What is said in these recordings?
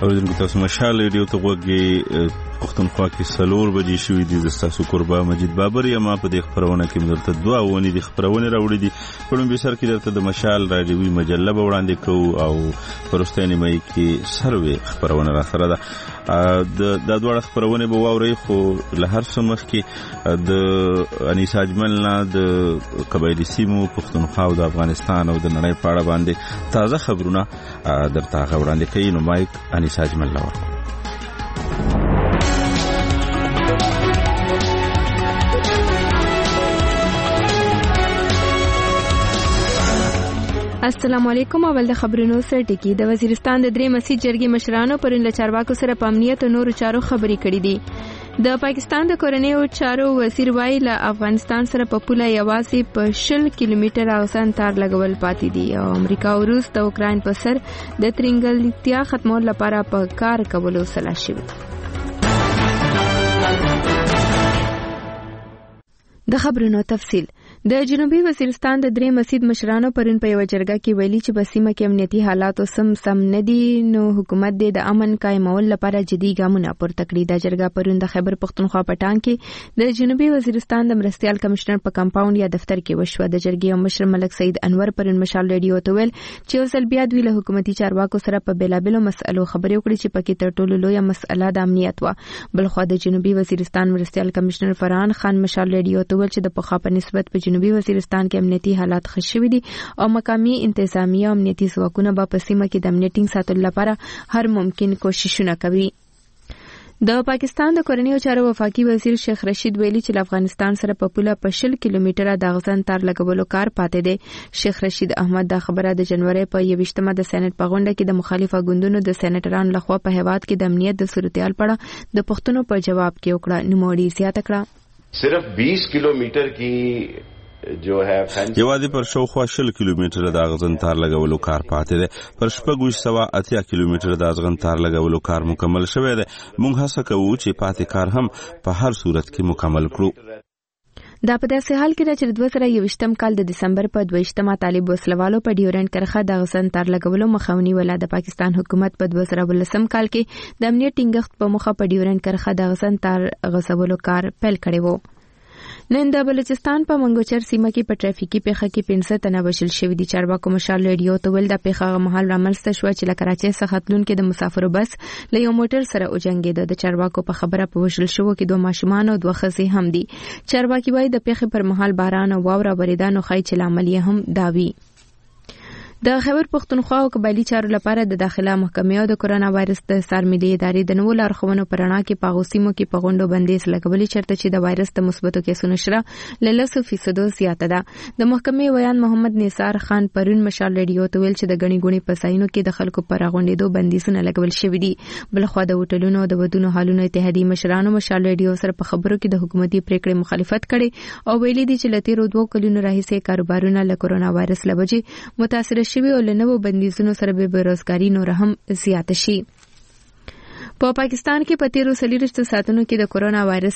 اوریدونکو تاسو مشال ریډیو ته وګورئ. پښتونخوا کې سلور بجې شوې دي. د تاسو قربا مجید بابر یم په دې خبرونه کې درته دوه ونې د خبرونه راوړې دي. په لومړي سر کې درته د مشال راډیوي مجله وړاندې کوو او پرستانه مې کې سروي خبرونه را سره ده. د دوه خبرونه به واوري خو له هر څه مخکې د انیس اجمل نه د قبایلی سیمو پښتونخوا او د افغانستان او د نړۍ په اړه باندې تازه خبرونه درته وړاندې کوي. نو مایک انیس اجمل لاور. السلام علیکم. اول د خبرونو سره ټکی. د وزیرستان د درې مسجد جرګې مشرانو پرون له چارواکو سره په امنیت او نورو چارو خبرې کړې دي. د پاکستان د کورنیو چارو وزیر وایي له افغانستان سره په پوله یوازې په 60 کیلومتر اوسان تار لګول پاتې دي او امریکا او روس د اوکراین په سر د ترنګلتیا ختمولو لپاره په کار کولو سلا شوي. د خبرونو تفصیل. د جنوبي وزیرستان د درې مسجد مشرانو پرون په یو جرګه کې ویلي چې په سیمه کې امنیتي حالات سم نه دي نو حکومت د امن قائمولو لپاره جدي ګامونه پورته کړي. د جرګه پرون د خیبر پختونخوا پټان کې د جنوبي وزیرستان د مرستيال کمشنر په کمپاوند یا دفتر کې وشو. د جرګې مشر ملک سید انور پرون مشال ریډیو ته ویل چې اوسل بیا دوی له حکومتي چارواکو سره په بیلابلو مسألو خبرې وکړي چې پکې تر ټولو لویه مسأله د امنیت و. بلخو د جنوبي وزیرستان مرستيال کمشنر فرحان خان مشال ریډیو ته ویل چې د پخوا په نسبت په جنوبي وزیرستان کې امنیتي حالات ښه شوي دي او مقامي انتظامیه او امنیتي ځواکونه به په سیمه کې د امنیت ټینګ ساتلو لپاره هر ممکن کوششونه کوي. د پاکستان د کورنیو چارو وفاقي وزیر شیخ رشید ویلي چې له افغانستان سره په پوله په 60 کیلومتره د غزن تار لګولو کار پاتې دی. شیخ رشید احمد دا خبره د جنوري په 21مه د سېنات په غونډه کې د مخالفه ګوندونو د سېناترانو لخوا په هیواد کې د امنیت د صورتحال په اړه د پښتنو په جواب کې وکړه. نوموړي زیاته کړه صرف 20 کیلومتر کی جو ہے یوازې پر شاوخوا 60 کیلومتره د غزن تار لګولو کار پاتې دی. پر 780 کیلومتره د غزن تار لګولو کار مکمل شوی دی. موږ هڅه کوو چې پاتې کار هم په هر صورت کې مکمل کړو. دا په داسې حال کې چې 2021 کال د دسمبر په 22مه طالب وسلوالو په ډیورنډ کرښه د غزن تار لګولو مخاوني ولا د پاکستان حکومت په 2019 کال کې د امنیت ټینګښت په مخه په ډیورنډ کرښه د غزن تار غځولو کار پیل کړی وو. نن د بلوچستان په منګوچر سیمه کې په ټرافیکي پیښه کې 15 تنه وژل شوي دي. چارواکو مشال ریډیو ته ویل د پیښه مهال رامنځته شوه چې له کراچۍ څخه تلونکي د مسافرو بس له یو موټر سره وجنګېده. د چارواکو په خبره په وژل شوو کې 2 ماشومان او 2 ښځې هم دي. چارواکي وایي د پیښې پر مهال باران او واوره وریده نو ښایي چې لامل یې هم داوي. د خیبر پختونخوا او قبایلی چارو لپاره د داخله محکمې او د کرونا وایرس د سارملي ادارې د نوو لارښوونو پر رڼا کې په غوسیمو کې په غونډو بندیز لګولې چرته چې د وایرس د مثبتو کیسونو شره ل 10% زیاته ده. د محکمې ویان محمد نثار خان پرون مشال ریډیو ته ویل چې د غني غوني پساینو کې د خلکو پر غونډېدو بندیزونه لګول شوي دي. بلخو د هوټلونو او د ودونو حالونو اتحادیې مشرانو مشال ریډیو سره په خبرو کې د حکومتي پریکړې مخالفت کړي او ویلي دي چې لته 2 کلونو راهیسې کاروبارونه له کرونا وایرس لوجې متاثر شوي او له نوو بندیزونو سره به بیروزګاری نور هم زیاته شي. په پاکستان کې په تیرو 40 ساعتونو کې د کرونا وایرس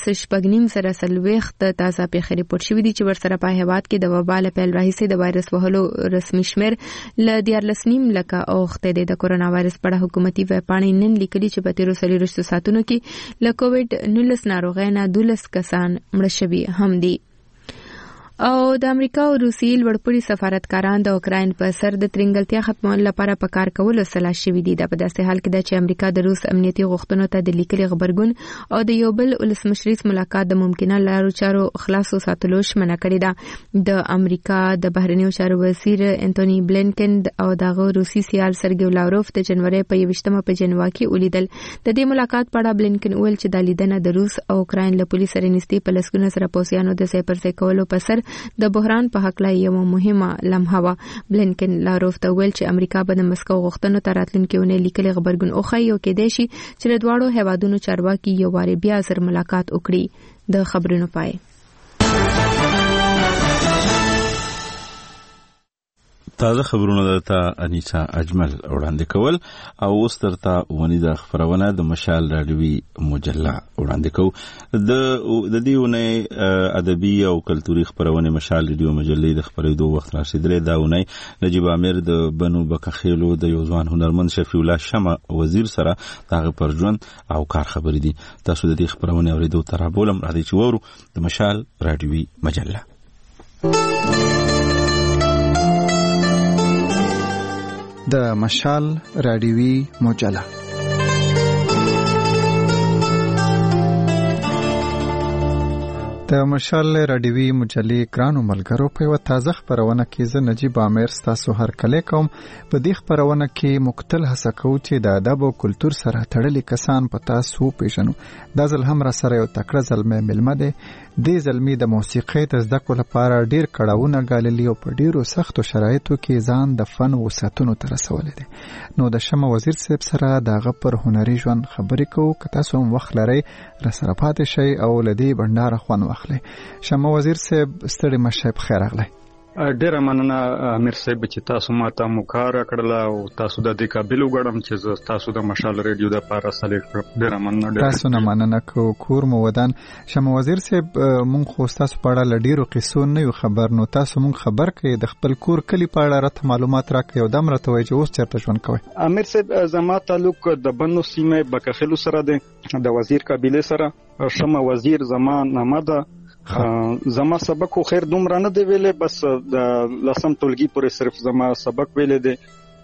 6.9 تازه پیښې ریپورت شوې دي چې ورسره په هیواد کې د وبا له پیل راهیسې د وایرس وهلو رسمي شمیر ل 14.9 لکه اوخته دی. د کرونا وایرس په اړه حکومتي ویبپاڼې نن لیکلي چې په تیرو 40 ساعتونو کې له کووډ 19 ناروغۍ نه 12 کسان مړه شوي هم دي. او د امریکا او روسیې لوړپوړي سفارتکاران د اوکراین په سر د ترنګلتیا ختمولو لپاره په کار کولو سلا شوي دي. دا په داسې حال کې ده چې امریکا د روس امنیتي غوښتنو ته د لیکلي خبرګون او د یو بل ولسمشریز ملاقات د ممکنه لارو چارو خلاصو ساتلو ژمنه کړې ده. د امریکا د بهرنیو چارو وزیر انټونی بلینکن او دغه روسي سیال سرګی لاوروف د جنوري په 21مه په جنوا کې ولیدل. د دې ملاقات په اړه بلینکن ویل چې د لیدنه د روس او اوکراین له پولیسو سره نږدې په لسګونه سره پوسیانو د ځای پر ځای کولو په سر د بحران په حق لا یو مهمه لمحه و. بلینکن لاروف ته ویل چې امریکا به د مسکو غوښتنو ته راتلونکي ونې لیکلي خبرګون اوخی او کېدای شي چې د دواړو هیوادونو چارواکي یو واري بیا زر ملاقات وکړي. د خبرونو پای تازه خبرونه درته انیسا اجمل وړاندې کول او اوس درته ونی د خبرونه د مشال راډیوي مجله وړاندې کوو. د دې ونې ادبي او کلتوري خبرونه مشال راډیو مجلې د خبرېدو وخت رسیدلې. دا ونې نجیب امیر د بنو بکخېلو د یو ځوان هنرمند شفیع الله شمع وزیر سره دغه پر ژوند او کار خبرې دي. تاسو د دې خبرونه اوریدو تر بولم راځي چې وورو د مشال راډیوي مجله. د مشال راډیوي مجله د مشال راډیوي مجلې ګرانو ملګرو په یو تازه خبرونه کې زه نجیب امیر تاسو هر کله کوم. په دې خبرونه کې مختل هڅه کوو چې د ادب او کلچر سره تړلي کسان په تاسو پیژنو. دا ځل هم را سره یو تکړه زلمه ملمه دی. دې زلمی د موسیقۍ د زده کړو لپاره ډیر کړهونه ګاللي او په ډیرو سختو شرایطو کې ځان د فن وساتونو تر رسولې دي. نو د شمع وزیر صاحب سره دغه پر هنري ژوند خبرې کوو. که تاسو هم وخت لرئ را سره پاتې شئ او لدی بندار خوان واخلئ. شمع وزیر صاحب ستړي مشه په خیر راغلی. ډیره مننه امیر صاحب چې تاسو ماته مکار کړل او تاسو د دې قابل وګڼم چې تاسو د مشال ریډیو د پاره سلیکټ کړم. ډیره مننه. تاسو نه مننه کور مو ودان. شمع وزیر صاحب مونږ خو تاسو په اړه لډیرو قصو نه یو خبر. نو تاسو مونږ خبر کړئ د خپل کور کلی په اړه راته معلومات راکړئ او دم راته وایي چې اوس چیرته ژوند کوئ. امیر صاحب زما تعلق د بنو سیمه بکخېلو سره دی. د وزیر قبیله سره شمع وزیر زما نامه ده. زما سبق خو خیر دومره نه دی ویلې، بس د لسم ټولګي پورې صرف زما سبق ویلې دی.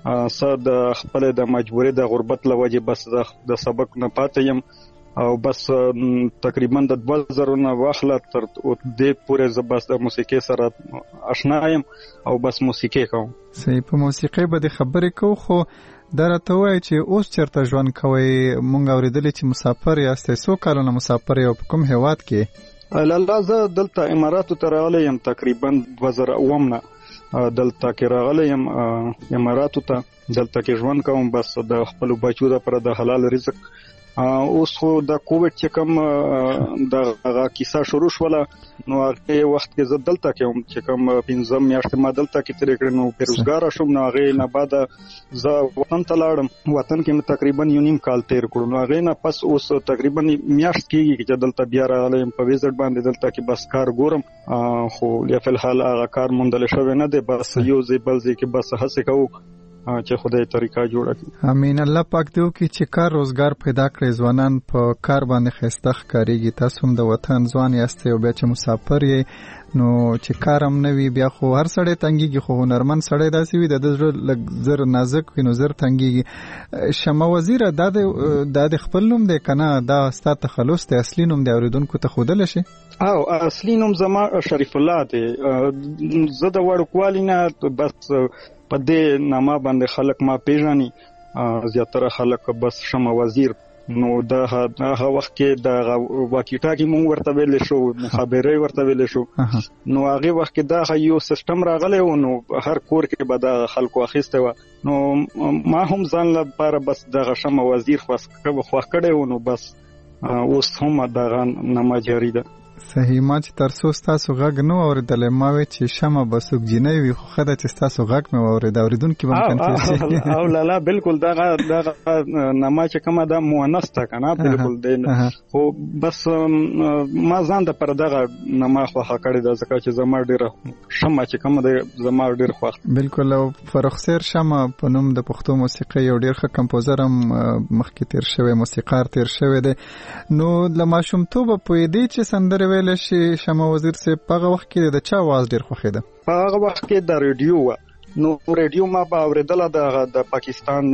د خپل د مجبورې د غربت لوجه بس د سبق نه پاتې يم او بس تقریبا د 2000 نه واخله تر دې پورې ز بس د موسیقي سره آشنا یم او بس موسیقي کوم. صحیح. په موسیقي به د خبرې کو خو درته وای چې اوس چرته ژوند کوي. مونږ اوریدل چې مسافر یاستئ. څو کلونه مسافر یو په کوم هیواد کې؟ لاله زه دلته اماراتو ته راغلی یم تقریبا 2009 نه دلته کې راغلی یم اماراتو ته. دلته کې ژوند کوم بس د خپل بچو لپاره د حلال رزق. اوس خو د کووډ چې کوم د هغه کیسه شروع شوله نو هغه وخت کې زه دلته کې چې کوم 15 میاشتې ما دلته کې ترې کړې نو بیروزګار شوم. نو هغه نه بعد زه وطن ته لاړم. وطن کې تقریبا یو نیم کال تیر کړو. نو هغه نه پس اوس تقریبا میاشت کېږي چې دلته بیا راغلم په ویزټ باندې. دلته کې بس کار ګورم خو یا په الحال هغه کار مونډل شوی نه دی. بس یو ځای بل ځای کې بس هڅه کوو چې خدای طریقه جوړه کړي. امين. الله پاک دې وکړي چې کار روزګار پیدا کړي. ځوانان په کار باندې خسته ښکاریږي. تاسو هم د وطن ځوان یاستئ او بیا چې مسافر یې نو چې کارم نه وي بیا خو هر سړی تنګيږي. خو هنرمند سړی داسې وي د زړه لږ زر نازک وي نو زر تنګيږي. شمع وزیر د خپل نوم دی کنه دا ستاسو تخلص دی؟ اصلي نوم دی اوریدونکو ته خودل شي؟ او اصلي نوم زما شریف الله دی. زه د وړوکوالي نه بس په دې نامه باندې خلک ما پیژني. زیاتره خلک بس شمع وزیر. نو دا هغه وخت کې د واکی ټاکی مونږ ورته ویل شو، مخابره ورته ویل شو. نو هغه وخت کې دا یو سیستم راغلی و نو هر کور کې به د خلکو اخیسته و. نو ما هم ځان لپاره بس د شمع وزیر خو کړه و. نو بس اوس هم دا نامه جاری ده. صحیح. ما چې ترڅو تاسو غږ نه اوریدل ما وی چې شمع بسوک جنې وي خو خدای چې تاسو غږ مې اورید اوریدونکو به کنټرول شي. او لاله بالکل دا نامه چې کومه د مؤنث تا کنه بالکل دی. خو بس ما ځان د پر دغه نامه خو حقړې د ځکه چې زما ډیره شمع چې کومه د زما ډیر خوښ. بالکل. او فرخسیر شمع په نوم د پښتو موسیقي یو ډیر ښه کمپوزر هم مخکې تیر شوی، موسیقار تیر شوی دی. نو لما شومتوب په دې چې سندره ویل شي شمع وزیر سے په وخت کې د چا आवाज ډیر خوښیده؟ په هغه وخت کې د ریډیو نو ریډیو ما به اوریدل د پاکستان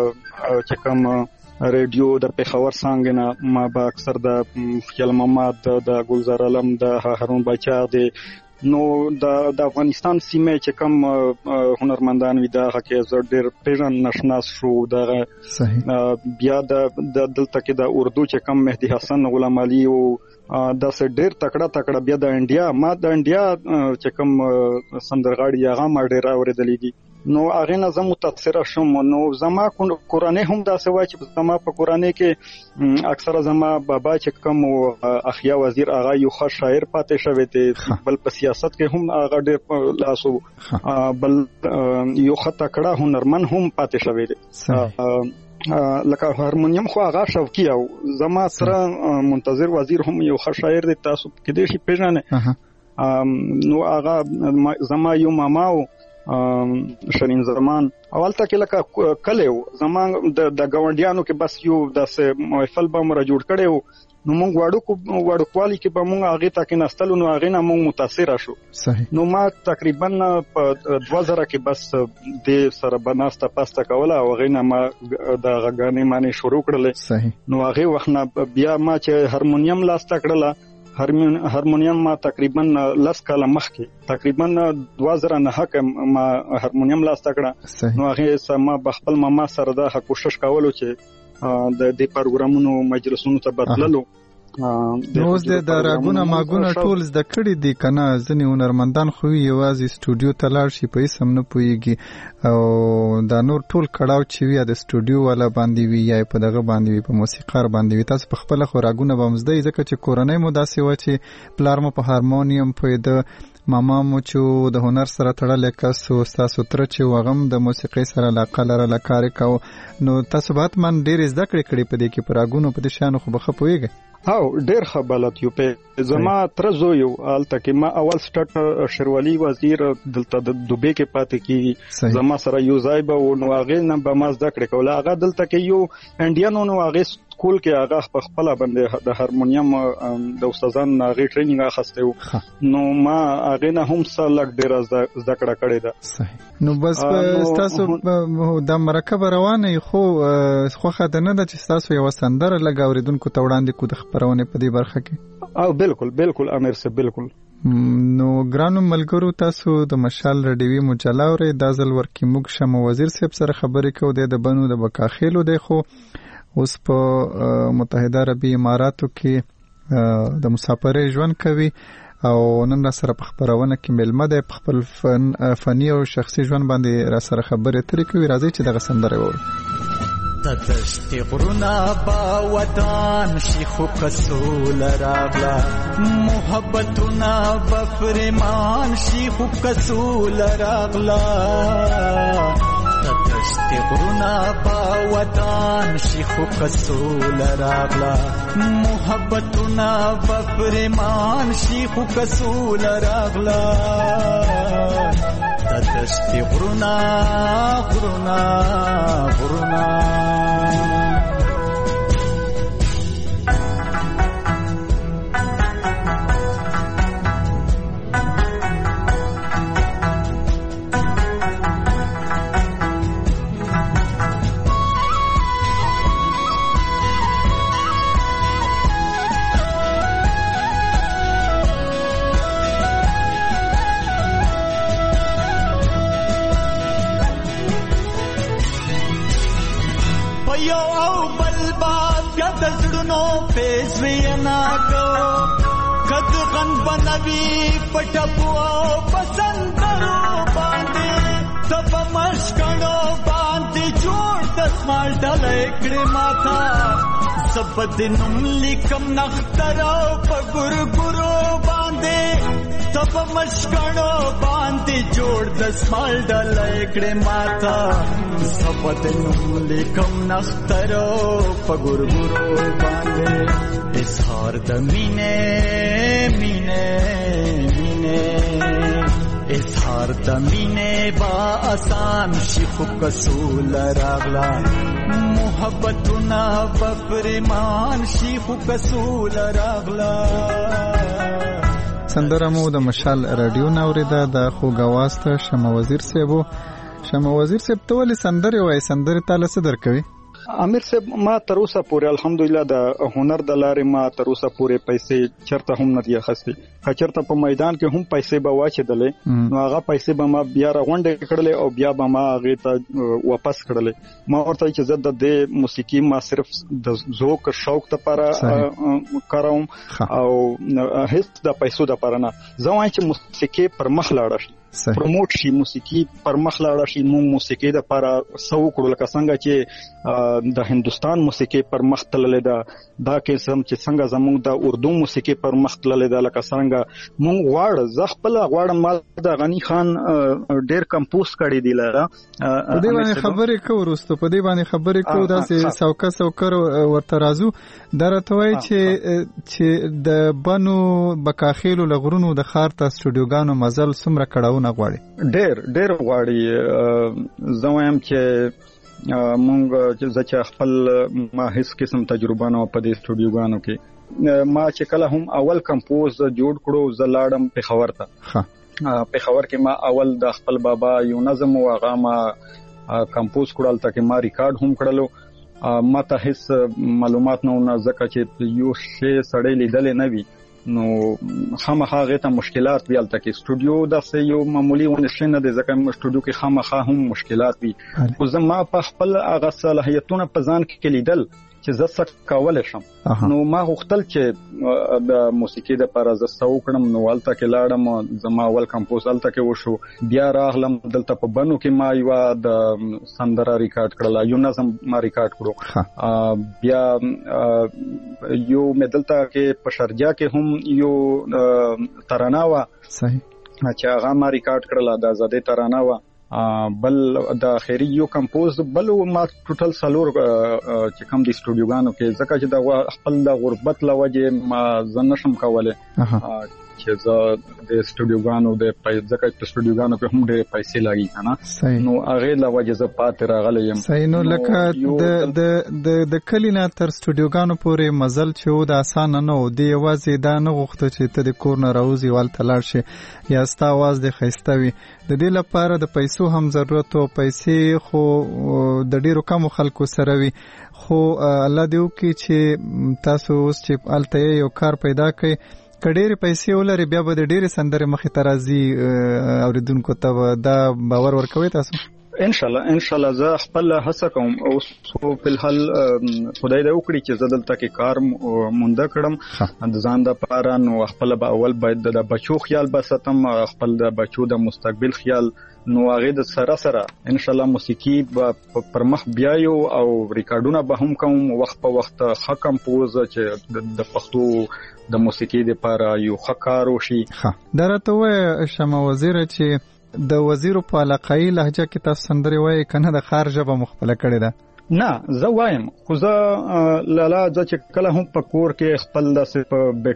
چې کوم ریډیو د پیښور څنګه نه ما به اکثر د خیال محمد د ګلزار علم د هارون بچا دی. نو د افغانستان سیمه چې کوم هنرمندان وي دا کې زړه ډیر پیژن نشناس شو. دا صحیح. بیا د دلته کې د اردو چې کوم مهدی حسن غلام علي او دا سه ډیر تکړه بیا د انډیا ما د انډیا چې کوم سندرغاړي هغه ما ډیر اوریدلې دي. نو هغه نه زه متاثر شوم. نو زما کورانه هم دا سوا چې زما په کورانه کې اکثره زما بابا چې کوم اخیا وزیر هغه یو ښه شاعر پاتې شوی دی، بل په سیاست کې هم هغه ډېر لاسو، بل یو ښه تکړه هنرمن هم پاتې شوی دی. لکه هارمونیم خو هغه شوقي او زما سره منتظر وزیر هم یو ښه شاعر دی، تاسو کې دې شي پیژنئ. نو هغه زما یو ماما او شرین زمان اولته کې لکه کله زما د ګاونډیانو کې بس یو داسې محفل به موږ جوړ کړو، نو موږ وړوکوالي کې به موږ هغه ته کې نستلو، نو هغه نه موږ متاثر شو. نو ما تقریبا په 2000 کې بس د سره بناسته پاسته کوله او هغه نه ما د غاګانې معنی شروع کړل. نو هغه وخت نه بیا ما چې هارمونیم لاسته کړله، هارمونیم ما تقریبا 10 کاله مخکې تقریبا 2009 کې ما هارمونیم لاسته کړه. نو هغه سم بخپل ماما سره دا کوشش کولو چې د دې پروګرامونو مجلسونو ته بدللو. نو اوس د راګونه ماګونه ټول زده کړي دي کنه، ځنې هنرمندان خو یوازې سټوډیو ته لاړ شي په اسم نه پوهیږي، او دا نور ټول کړهو چې وي د سټوډیو والا باندې وي یا په دغه باندې وي په موسیقار باندې وي. تاسو په خپل خو راګونه به مزدي ځکه چې کورنۍ مو داسې و چې پلار مو په هارمونیم پوهېده، ماما مو چې د هنر سره تړلی کس و، ستاسو تره چې وغم د موسیقۍ سره علاقه لرله کار یې کوو، نو تاسو به حتما ډېرې زده کړې کړې په دې کې په راګونو په دې شیانو خو به ښه پوهېږئ. او ډېر ښه بلد یو. په زما تره زوی یو هلته کې ما اول سټارټ شیروالي وزیر دلته د دوبۍ کې پاتې کېږي، زما سره یو ځای به و، نو هغې نه به ما زده کړې کوله. هغه دلته کې یو انډین و، نو هغې سکول کې هغه په خپله باندې د هارمونیم د استادانو نه هغې ټرینینګ اخیستی و، نو ما هغې نه هم څه لږ ډېره زده کړه کړې ده. نو بس ستاسو دا مرکه روانه خو خوښه ده نه ده چې ستاسو یوه سندره لږ اورېدونکو ته وړاندې کړو د خپرونې په دې برخه کې؟ او بالکل امیر صاحب بالکل. نو ګرانو ملګرو، تاسو د مشال رادیوي مجله اورئ. دا ځل ورکې موږ شمه وزیر صاحب سره خبرې کوو. د بنو د بکاخیلو دی، خو اوس په متحده عربي اماراتو کې د مسافرۍ ژوند کوي او نن را سره په خبرونه کې ملمه ده، په خپل فني او شخصي ژوند باندې را سره خبرې ترې کوي. راځي چې دغه سندره واورو. تدشتی غرونا با ودان شیخو کسول راغلا، محبتونا بفرمان شیخو کسول راغلا. تدشتی غرونا با ودان شیخو کسول راغلا، محبتونا بفرمان شیخو کسول راغلا. تدشتی غرونا غرونا غرونا پټپو پسندرو باندې سب مشکړو باندې جوړ د سمال ډلې کړې ماتا، سب دنم لیکم نخترو په ګورګورو باندې سب مشکړو باندې جوړ د سمال ډلې کړې ماتا، سب دنم لیکم نخترو په ګورګورو باندې اظهار د مینه اظهار د مینې با آسان شیخو کسول راغلا، محبتونه بفرمان شیخو کسول راغلا. سندره مو د مشال رادیو ناوریده د خوګواسته شمه وزیر صاحب. شمه وزیر صاحب ته ولې سندره وایي؟ سندره تعالی څه درکوي؟ امیر صاحب ما تر اوسه پورې الحمدلله د هنر د لارې ما تر اوسه پورې پیسې چرته هم نه دی اخیستې. چرته په میدان کې هم پیسې به واچېدلې، نو هغه پیسې به ما بیا راغونډې کړلې او بیا به ما هغې ته واپس کړلې. ما ورته چې زه د دې موسیقي ما صرف د ذوق شوق دپاره کاروم او هیڅ د پیسو دپاره نه. زه وایم چې موسیقي پر مخ لاړه شي، پروموټ شي، موسیقي پر مخ لاړه شي. موږ موسیقي د لپاره سو کړو لکه څنګه چې د هندستان موسیقي پر مخ تللې ده، دا قسم چې څنګه زموږ د اردو موسیقي پر مخ تللې ده، لکه څنګه موږ غواړو زه خپل غواړم ما د غنی خان ډېر کمپوز کړی دی لاره. په دې باندې خبرې کوو وروسته، په دې باندې خبرې کوو داسې سوکر ورته راځو. دا راته وایي چې د بنو بکاخیلو لغرونو د ښار ته سټوډیوګانو مزل څومره کړاوونه غواړي؟ ډېر غواړي. زه وایم چې مونږ چې خپل ما هیڅ قسم تجربه نه په دې سټوډیوګانو کې. ما چې کله هم اول کمپوز جوړ کړو زه لاړم پېښور ته. پېښور کې ما اول د خپل بابا یو نظم او هغه ما کمپوز کړل ترڅو ما ریکارډ هم کړلو. ما ته هیڅ معلومات نه ځکه چې یو شی سړی لیدل نه وي نو خامخا غته مشکلات ویل تا کې سټوډیو د یو معمولی ونشي نه د ځکه سټوډیو کې خامخا هم مشکلات وي. خو زما په خپل هغه صلاحیتونه په ځان کې لیدل چې زه څه کولای شم. نو ما غوښتل چې د موسیقي د لپاره زه څه وکړم. نو ولته کې لاړم، زما اول کمپوز الته کې وشو. بیا راغلم دلته په بنو کې ما یو د سندره ریکارډ کړل، یو نظم ما ریکارډ کړو. بیا یو مدلته کې په شارجه کې هم یو ترانه وا صحیح چې هغه ما ریکارډ کړل، د آزادۍ ترانه وا. بل د خیری یو کمپوز بل ما ټوټل سالور چې کوم د سټوډیوګانو کې ځکه چې د خپل د غربت لوجه ما زنشم کوله چې زه د سټوډیوګانو د ځکه چې سټوډیوګانو کې هم ډېر پیسې لګي کنه، نو هغه لوجه زه پاتې راغلی یم. صحیح. نو لکه د کلینا تر سټوډیوګانو پورې مزل چې د اسانه نه و، دی یوازې دا نه غوښته چې ته د کور نه راوځي والته لاړ شي یا ستا आवाज د ښایسته وي. د دې لپاره د پیسو هم ضرورت او پیسې خو د ډیرو کم خلکو سره وي. خو الله دې وکړي چې تاسو اوس چې الته یو کار پیدا کړئ، کډېرې پیسې ولري بیا به د ډېرې سندرې مخې ته راځي اوریدونکو ته. دا باور ورکوي تاسو؟ ان شاء الله زه خپل هڅه کوم. اوس په الحال خدای دې وکړي چې زه دلته کې کار مونږ کړم د ځان د پاره. نو خپل به اول باید د بچو خیال بساتم، خپل د بچو د مستقبل خیال. نو هغه د سره ان شاء الله موسیقي پر مخ بیايو او ریکارډونه به هم کوم وخت په وخت. ښه کمپوز چې د پښتو د موسیقي لپاره یو ښه کار وشي. دا راته وایي شمه وزیر چې د وزیرو په علاقايي لهجه کې تاسو سندري وایي کنه د خار ژبه مخفله کړې ده؟ نه زه وایم، خو زه لاله چې کله هم په کور کې خپل داسې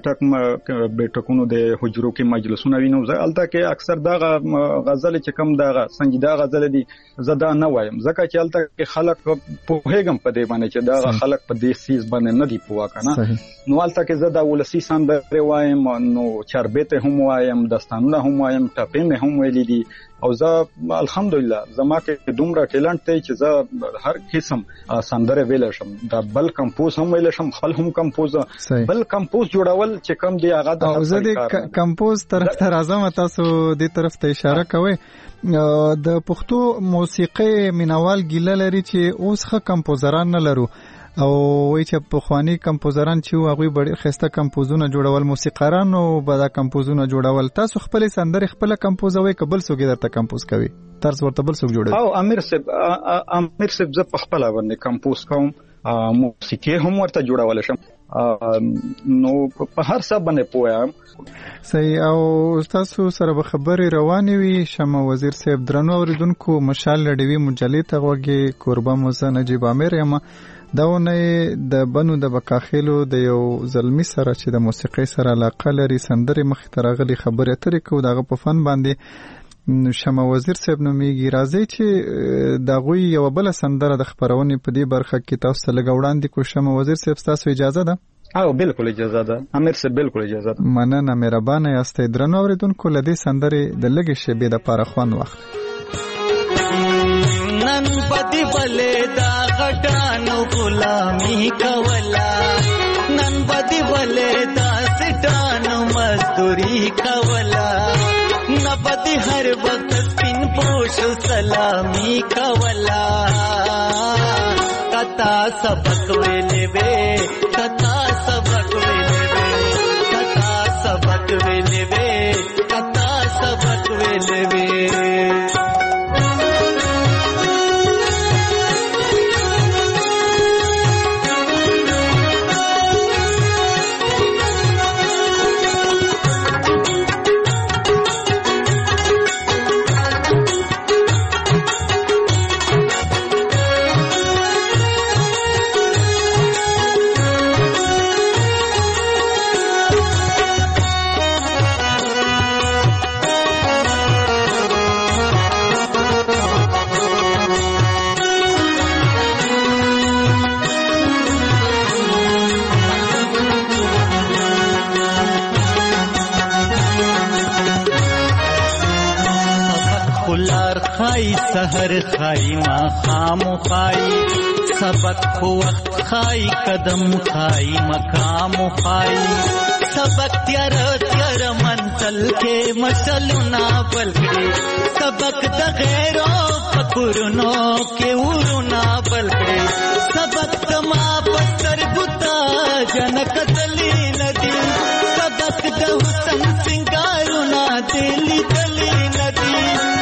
په بیٹکونو د حجرو کې مجلسونه وینم، زه الته کې اکثر دا غزل چې کم دا سنجیده غزل دي زه دا نه وایم، ځکه چې الته کې خلک پوهېږم په دې باندې چې دا خلک په دې سیز باندې نه دی پوه کنه. نو الته کې زه دا ولسی سندرې وایم، نو چربته هم وایم، داستانونه هم وایم، ټاپې مې هم ویلي دي. او زه الحمدلله زما کې دومره ټیلنټ دی چې زه هر قسم سندره ویل شم. دا بل کمپوز هم ویل شم، خپل هم کمپوز بل کمپوز جوړول چې کم دی هغه د زه د کمپوز طرف ته راځم. تاسو دې طرف ته اشاره کوئ. د پښتو موسیقي مینوال ګیله لري چې اوس ښه کمپوزران نه لرو، او وای چې په خواني کمپوزران چې هغه ډېر خسته کمپوزونه جوړول، موسیقارانو به دا کمپوزونه جوړول. تاسو خپل سندره خپل کمپوزوي قبل سوګي درته کمپوز کوي طرز ورته بل څوک جوړوي؟ او امیر صاحب زه په خپل باندې کمپوز کوم، موسیقي هم ورته جوړول شم، نو په هر څه باندې پوهه. صحیح. او تاسو سره به خبرې روانې وي شمه وزیر صاحب. درنو اوریدونکو، مشال لډوي مجلې ته غوږی کوربه موسی نجیب عامر یم. داونه د بنو د بکاخیلو د یو زلمی سره چې د موسیقي سره علاقه لري سندري مخ ته راغلي خبرې اترې کوو دغه په فن باندې. شمه وزیر صاحب نومیږي. راځي چې د غوي یو بل سندره د خبرونې په دې برخه کې تاسو ته لګ وړاندې کو. شمه وزیر صاحب تاسو اجازه ده؟ او بالکل اجازه ده امیر صاحب، بالکل اجازه ده. مننه، مهربانه یاست. درنو اوریدونکو، لدې سندري د لګې شبې د پاره خوان وخت. نن بدی ولې دا غټانو غلامی کولا، نن بدی ولې دا سټانو مزدوری کولا، نبدی هر وخت سپین پوش سلامی کولا. کتا سبق ویلې وې، کتا سبق ویلې وې، کتا سبق ویلې وې، کتا سبق ویلې وې سحر خائی ما خام خائی سبق کو وقت خائی قدم خائی مقام خائی سبق تیار تیار منتل کے مشلنا بلکہ سبق د غیروں فکرنوں کے ورنا بلکہ سبق تما پتر بتا جنک دلی ندی سبق د حسن سنگارنا دلی دلی ندی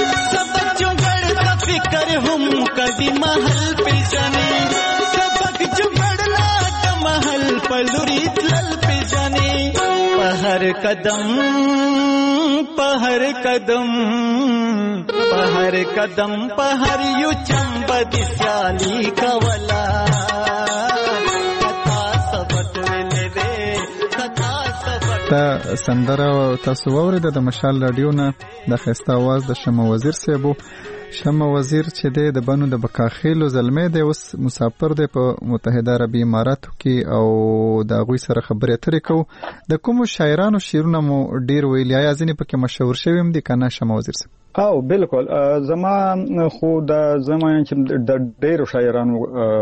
فکر ہم کبھی محل پیشانی سبق جمڑنا دا محل پلوری تلل پیشانی پہر قدم پہر قدم پہر قدم پہر یو چمب دسیالی کولا کتا سبق ویلے وے کتا سبق تا سندره تاسو واورید د مشال رادیو نه د خسته आवाज د شمه وزیر صاحب شمه وزیر چې د بنو د بکاخیلو زلمې دی اوس مسافر دی په متحده عربي اماراتو کې او د غوي سره خبرې اترې کو د کوم شاعرانو شعرونه مو ډیر ویلي یا ځینې پکې مشهور شوی هم دي کنه شمه وزیر صاحب او بالکل زما خو د زمان چې د ډیرو شاعرانو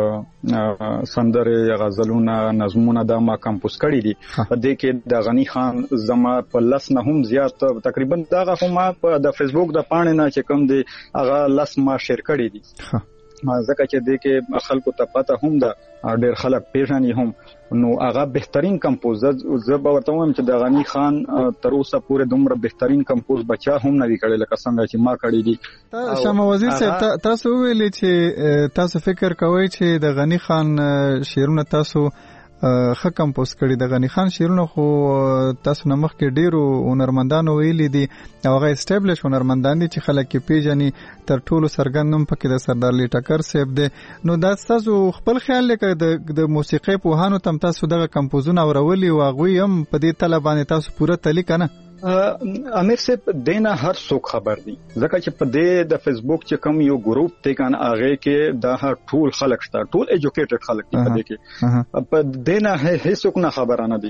سندره غزلونه نظمونه دا ما کمپوز کړی دي په دې کې د غنی خان زما په لس نه هم زیات تقریبا دغه خو ما په د فیسبوک د پاڼې نه چې کوم دی هغه لس ما شیر کړی دي ځکه چې دې کې خلکو ته پته هم ده ډیر خلک پیژني هم نو هغه بهترین کمپوزر زه به ورته وایم چې د غنی خان تر اوسه پورې دومره بهترین کمپوز بچا هم نه وی کړی لکه څنګه چې ما کړی دي شمه وزیر صاحب تاسو ویلي چې تاسو فکر کوئ چې د غنی خان شعرونه تاسو ښه کمپوز کړي د غنی خان شعرونه خو تاسو نه مخکې ډیرو هنرمندانو ویلي دي او هغه اسټابلیش هنرمندان دي چې خلک یې پیژني تر ټولو څرګند نوم پکې د سردار علی ټکر صاحب دی نو دا تاسو خپل خیال لکه د موسیقۍ پوهانو تم تاسو دغه کمپوزونه اورولي او هغوی هم په دې طلب باندې تاسو پوره تلی کنه امیر صاحب دینه هر څوک خبر دي ځکه چې په دې د فیسبوک چې کوم یو ګروپ ته کنه هغه کې دا ټول خلک شته ټول ایجوکیټډ خلک دي په دې کې په دینه هیڅوک نه خبر نه دي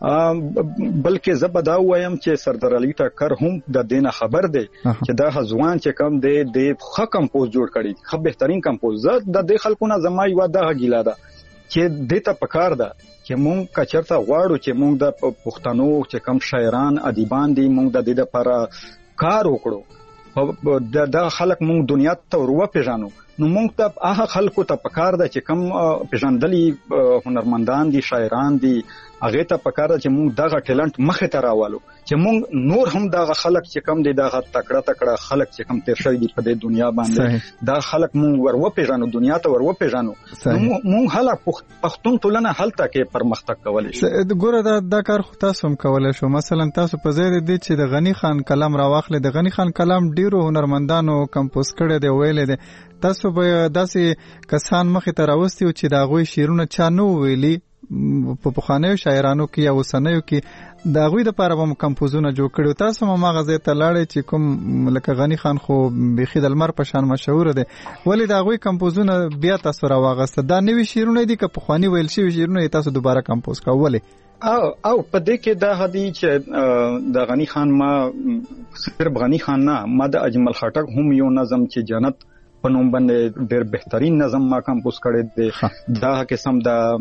بلکې زبدا وایم چې سردار علی ټکر هم د دینه خبر دی چې دا ځوان چې کوم دی د ښه کمپوز جوړ کړي ښه بهترین کمپوزر د دې خلکو نه زما یو د غیلا ده چې دې ته پکار ده چې مونږ کچرته غواړو چې مونږ د پښتنو چې کم شاعران ادیبان دي مونږ د دې لپاره کار وکړو دا خلک مونږ دنیا ته ورو پیژنو نو مونږ ته هغه خلکو ته پکار ده چې کم پیژندلي هنرمندان دي شاعران دي هغه ته پکار ده چې مونږ دغه ټیلنټ مخه ته راوالو چې مونږ نور هم دغه خلک چې کم دي دغه تکړه خلک چې کم تیر شوی دي په دې دنیا باندې دا خلک مونږ ورو پیژنو دنیا ته ورو پیژنو مونږ هله پښتون ټولنه هلته کې پرمختګ کولای شي ګوره دا کار خو تاسو هم کولای شو مثلا تاسو په ځای دي چې د غنی خان کلام راواخلې د غنی خان کلام ډیرو هنرمندانو کمپوز کړي دی ویلې دي تاسو به داسې کسان مخې ته راوستي چې دا غوي شعرونه چا نو ویلي په پخوانیو شاعرانو کې یا وسنیو کې دا غوي د لپاره هم کمپوزونه جوړ کړي تاسو هم مغازه ته لاړې چې کوم لکه غنی خان خو بخید المر په شان مشهور دی ولی دا غوي کمپوزونه بیا تاسو راوغسته دا نوې شعرونه دي که پخوانی ویل شوی شعرونه تاسو دوباره کمپوز کوئ او په دې کې دا هدي چې د غنی خان ما صرف غنی خان نه ما د اجمل خټک هم یو نظم چې جنت په نوم باندې ډېر بهترین نظم ما کمپوز کړی دی دا قسم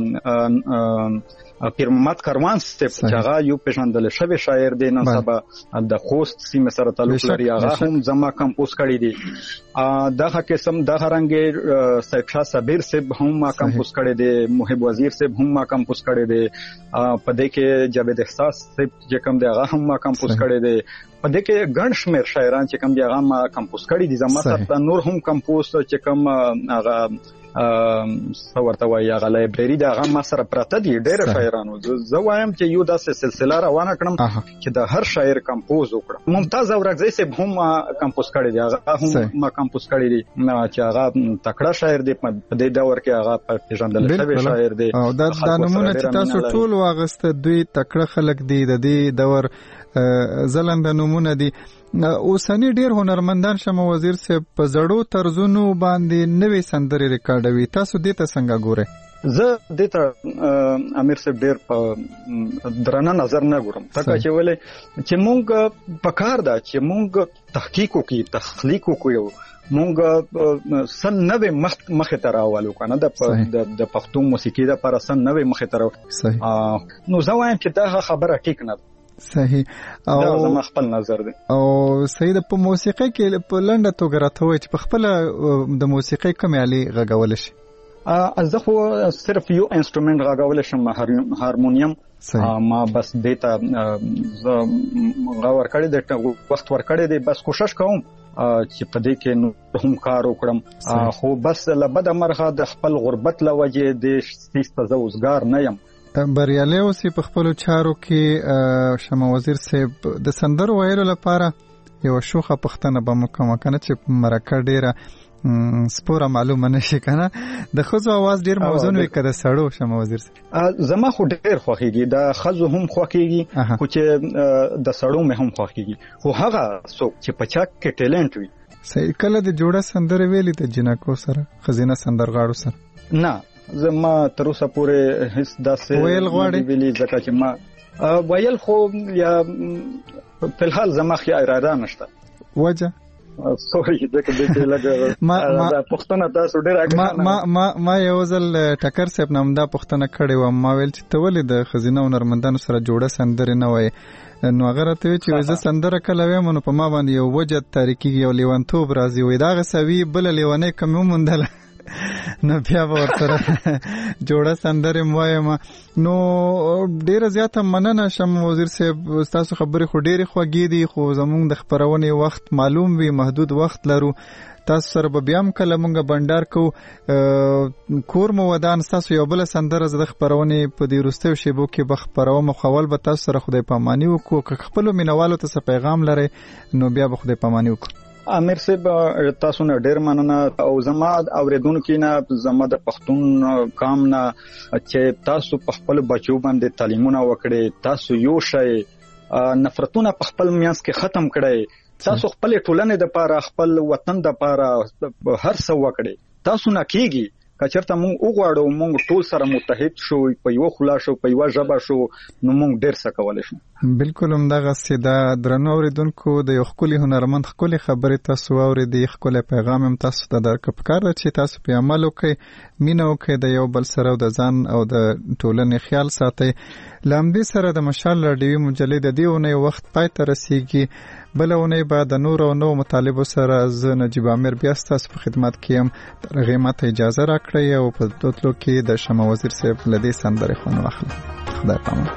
د پیر محمد کاروان ستپ چې هغه یو پیژندل شوی شاعر دی نن سبا د خوست سیمه سره تعلق لري هغه هم زما کمپوز کړی دی دا قسم د هرنګ سیف شاه صابر صاحب هم ما کمپوز کړی دی محب وزیر صاحب هم ما کمپوز کړی دی په دې کې جاوید احساس صاحب چې کوم دی هغه هم ما کمپوز کړی دی په دې کې ګڼ شمېر شاعران چې کوم دی هغه ما کمپوز کړي دي. زما سره نور هم کمپوز چې کوم هغه ورته وایي هغه لایبرری دا هغه ما سره پراته دي ډېر شاعرانو. زه وایم چې یو داسې سلسله روانه کړم چې د هر شاعر کمپوز وکړم. ممتاز اورغزی صاحب هم کمپوز کړي دي، هغه هم ما کمپوز کړي دي چې هغه تکړه شاعر دی په دې دور کې، هغه پیژندل شوی شاعر دی. او دا نمونه چې تاسو ټول واغسته دوی تکړه خلک دي د دې دور زلند نمونه دي. اوسنی ډیر هنرمندان شمه وزیر صاحب په زړو طرزونو باندې نوې سندرې ریکارډوي، تاسو دې ته څنګه ګورئ؟ زه دې ته امیر صاحب ډیر په درنه نظر نه ګورم، ځکه چې ولې چې مونږ په کار ده چې مونږ تحقیق وکړو، تخلیق وکړو، مونږ سن نوې مخه ته راوالو کنه د پښتو موسیقي د پر سن نوې مخه ته راو. نو زه وایم چې دا خبره ټیک نه. صحیح. او دا زما خپل نظر دی. او صحیح ده. په موسیقۍ کې په لنډه توګه راته وایي چې په خپل د موسیقۍ کومې آلې غږول شي؟ زه خو صرف یو انسټرومنټ غږول شم، هارمونیم. ما بس دیتا غور کړی دی، وخت ور کړی دی، بس کوشش کوم چې په دې کې نو هم کار وکړم. خو بس لبد مرغه د خپل غربت لوجه د سیسته زوزګار نه یم. بریالي اوسې په خپلو چارو کې. شمه وزیر صاحب د سندرو ویلو لپاره یو شوخه پښتنه به مو کومه کنه چې مرکه ډیره سپوره معلومه نشي کنه، د ښځو اواز ډیر موزون وي که د سړو؟ شمه وزیر صاحب زما خو ډیر خوښیږي، د ښځو هم خوښیږي، خو چې د سړو مې هم خوښیږي. خو هغه څوک چې په چا کې ټیلنټ وي. صحیح. کله د جوړه سندره ویلي د جنکو سره، خزینه سندرغاړو سره؟ نه، زما تر اوسه پورې هیڅ داسې ویل غواړي ویلي، ځکه چې ما ویل خو یا په الحال زما اراده نشته. وجه سوري ځکه چې لګ پښتنه تاسو ډېر ما یو ځل ټکر صاحب نام دا پښتنه کړې و، ما ویل چې ته ولې د خزینه هنرمندانو سره جوړه سندرې نه وایې؟ نو هغه راته ویل چې زه سندره کله وایم نو په ما باندې یو وجه تاریکي یو لیونتوب راځي، وایي دغه سوي بل لیونۍ کم وموندله نو بیا به ورسره جوړه سندرې وایم. نو ډیره زیاته مننه شمه وزیر صاحب، تاسو خبرې خو ډیرې خوږې دي، خو زموږ د خپرونې وخت معلوم وي، محدود وخت لرو. تاسو سره به بیا هم کله مونږ بنډار کوو، کور مو ودان. تاسو یو بل سندره زه د خپرونې په دې وروستیو شیبو کې به خپروم، خو اول به تاسو سره خدای پاماني وکړو. که خپلو مینوالو ته څه پیغام لرئ نو بیا به خدای پاماني وکړو. امیر صاحب تاسو نه ډیر مننه، او زما اوریدونکو نه زما د پښتون قام نه چې تاسو په خپل بچو باندې تعلیمونه وکړي، تاسو یو شی نفرتونه په خپل میانس کې ختم کړئ، تاسو خپل ټولنې د پاره، خپل وطن د پاره هر څه وکړي. تاسو نه کیږي کچرته مونږ وغواړو مونږ ټول سره متحد شو، په یو خلا شو، په یو ژبه شو، نو مونږ ډیر څه کولای شو. بالکل همدغه سیده درنو اوریدونکو د یو ښکلي هنرمند ښکلې خبرې تاسو واورېدې، ښکلی پیغام هم تاسو ته درکړ. پکار ده چې تاسو په عمل وکړئ، مینه وکړئ د یو بل سره، او د ځان او د ټولنې خیال ساتئ. له همدې سره د مشال راډیوي مجلې د دې اونۍ وخت پای ته رسیږي. بله اونۍ به د نورو مطالبو سره زه نجیب عامر بیا ستاسو په خدمت کې یم. تر هغې ماته اجازه راکړئ او په دوتلو کې د شمه وزیر صاحب له دې سندرې خوند واخلئ. خدای پامان.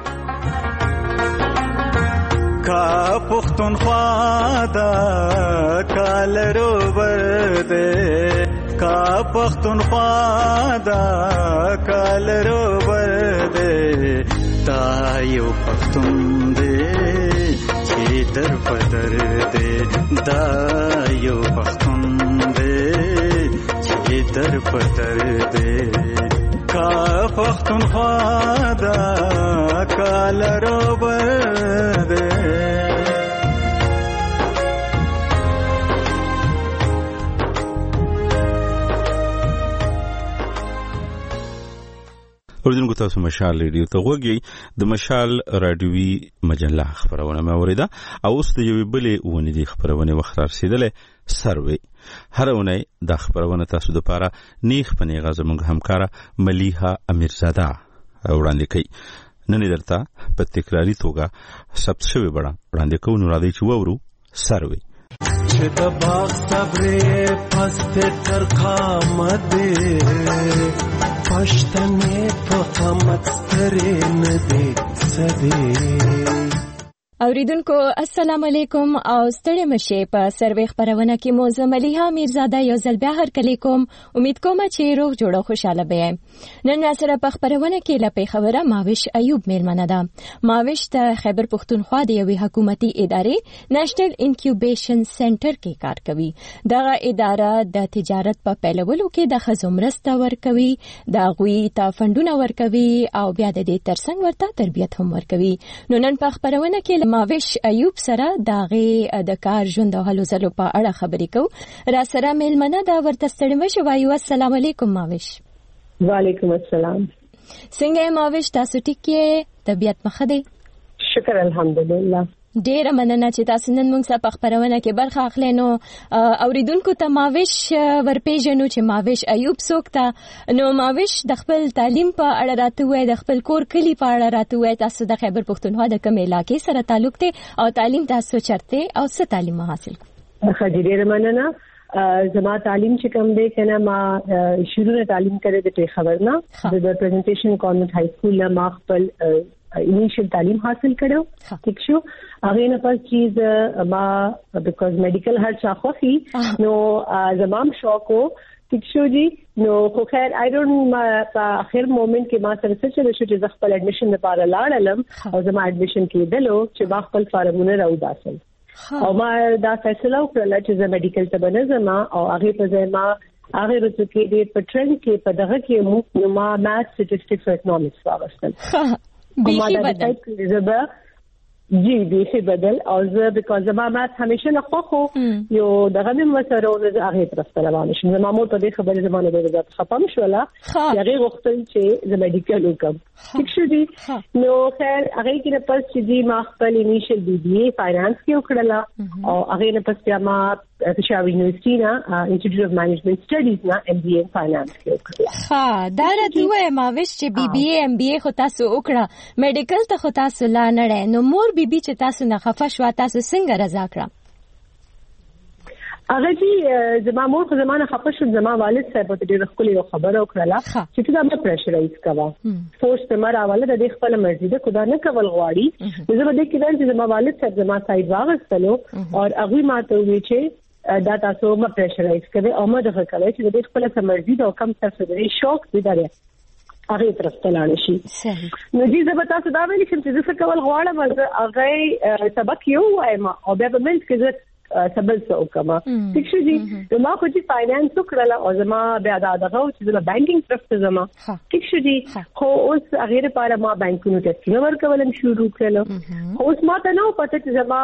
کا پختونخوا دا کال روبر دے، کا پختونخوا دا کال روبر دے، تا یو پختون دے چې در پدر دے، دا یو پختون دے چې در پدر دے. کا پختونخوا دا کال روبر دے. اوریدونکو تاسو مشال ریډیو ته غوږی. د مشال راډیوي مجله خبرونه مې اوریده، او اوس د یوې بلې اونۍ د خبرونه وخت رسیدلی سروي. هر اونۍ د خبرونه تاسو لپاره نیخ په نیغه زموږ همکاره ملیحه امیرزاده وړاندې کوي. نن درته په تکراری توګه ثبت شوی بڑا وړاندې کوو. نو راځئ چې وورو سروي. چې د باغ صبرې پست تر خامدې، پښتنې په قامت سترې نه دې سدې. اوریدونکو السلام علیکم او ستړي مشه په سروي خبرونه کې مو زملیها میرزاده یو ځل بیا هرکلی کوم. امید کوم چې روغ جوړو خوشاله به. نن سره په خبرونه کې لپاره خبره ماوش ایوب میلمنه ده. ماوش ته خیبر پختونخوا د یوې حکومتي ادارې نېشنل انکیوبیشن سنټر کې کار کوي. دغه اداره د تجارت په پیلولو کې د خزو مرسته ورکوي، د غوي ته فندونه ورکوي او بیا د دې ترڅنګ ورته تربیت هم ورکوي. نو نن په خبرونه کې ماوش ایوب سره دغه د کار ژوند او هلو ځلو په اړه خبرې کوو. را سره میلمنه دا ورته ستړي مشه وایو. السلام علیکم ماوش. وعلیکم السلام. څنګه ماوش تاسو ټیک کې طبيعت مخه دی؟ شکر الحمدلله. ډیره مننه چې تاسو نن موږ سره په خبرونه کې برخه اخلئ. نو اوریدونکو ته ماوش ورپېژنو چې ماوش ایوب څوک ده. نو ماوش د خپل تعلیم په اړه راته وایي، د خپل کور کلی په اړه راته وایي. تاسو د خیبر پختونخوا د کوم علاقې سره تعلق دی او تعلیم تاسو چرته او څه تعلیم حاصل کړ؟ ډیره مننه. زما تعلیم چې کوم دی کنه ما شروع تعلیم کړې د خبر نه د پریزنټیشن کانوینټ های سکول ما خپل انیشل تعلیم حاصل کړو. ٹھیک شو. هغه نه پس چیز ما بیکاز میډیکل هر چا خوخي نو زمام شوق وو. ٹھیک شو جی. نو خو خیر آی ډونټ ما په اخر مومنت کې ما سره څه چل شو چې خپل اډمیشن لپاره لاړم او زما اډمیشن کېدلو چې ما خپل فارمونه راوډاسل او ما دا فیصله وکړه چې زه میډیکل ته بنځم او هغه په ځای ما هغه رسو کې د پټرن کې په دغه کې مو ما ماث سټیټسټکس او اکونومکس واغستل. بیخي بدل. جی بیخي بدل او زه بیکاز ما ماث همیشه نه خوخو یو دغه مې مسره او زه هغه طرف ته روان شوم. زما مور په دې خبره زمانه ډېر زیات خپم شوله. هغه غوښتل چې زه میډیکل وکم. ٹھیک شو جی. نو خیر هغه کې نه پس چې جی ما خپل انیشل بی بی اے فاینانس کې وکړله او هغه نه پس بیا ما پېښور یونیورسيټي نه انسټیټیوټ اف مینجمنت سټډیز نه ایم بی اے فاینانس کې وکړله. دا راته وایي ماوش چې بی بی اے ایم بی اے خو تاسو وکړه، میډیکل ته خو تاسو لا نه. نو مور بی بی چې تاسو نه خفه شو تاسو څنګه رضا کړه؟ هغه چې زما مور خو زمانه خفه شو. زما والد صاحب ته ډېر خپل یو خبره وکړه چې ته دا مې پرشرایز کوا فورس ته مر اوله د خپل مرزي ده خدا نه کول غواړي. زه به دې کې چې زما والد صاحب زما ساید واغستلو او هغه ماته وی چې دا تاسو ما پرشرایز کړي او ما دغه کړی چې د خپل مرزي دا کم تاسو دې شوق دې درې هغه طرف ته لاړ شي. نو دې زه به تاسو دا ویل چې زه څه کول غواړم هغه سبق یو وایم او بیا به مې کې سبل څه وکما. ٹھیک شو جی. نو ما خو چې فاینانس وکړله او زما بیا دا دغه چې زما بانکینګ طرف ته زما. ٹھیک شو جی. خو اوس هغه لپاره ما بانکونو ټیسټونه ورکولم شروع کړل. خو اوس ما ته نو پته چې زما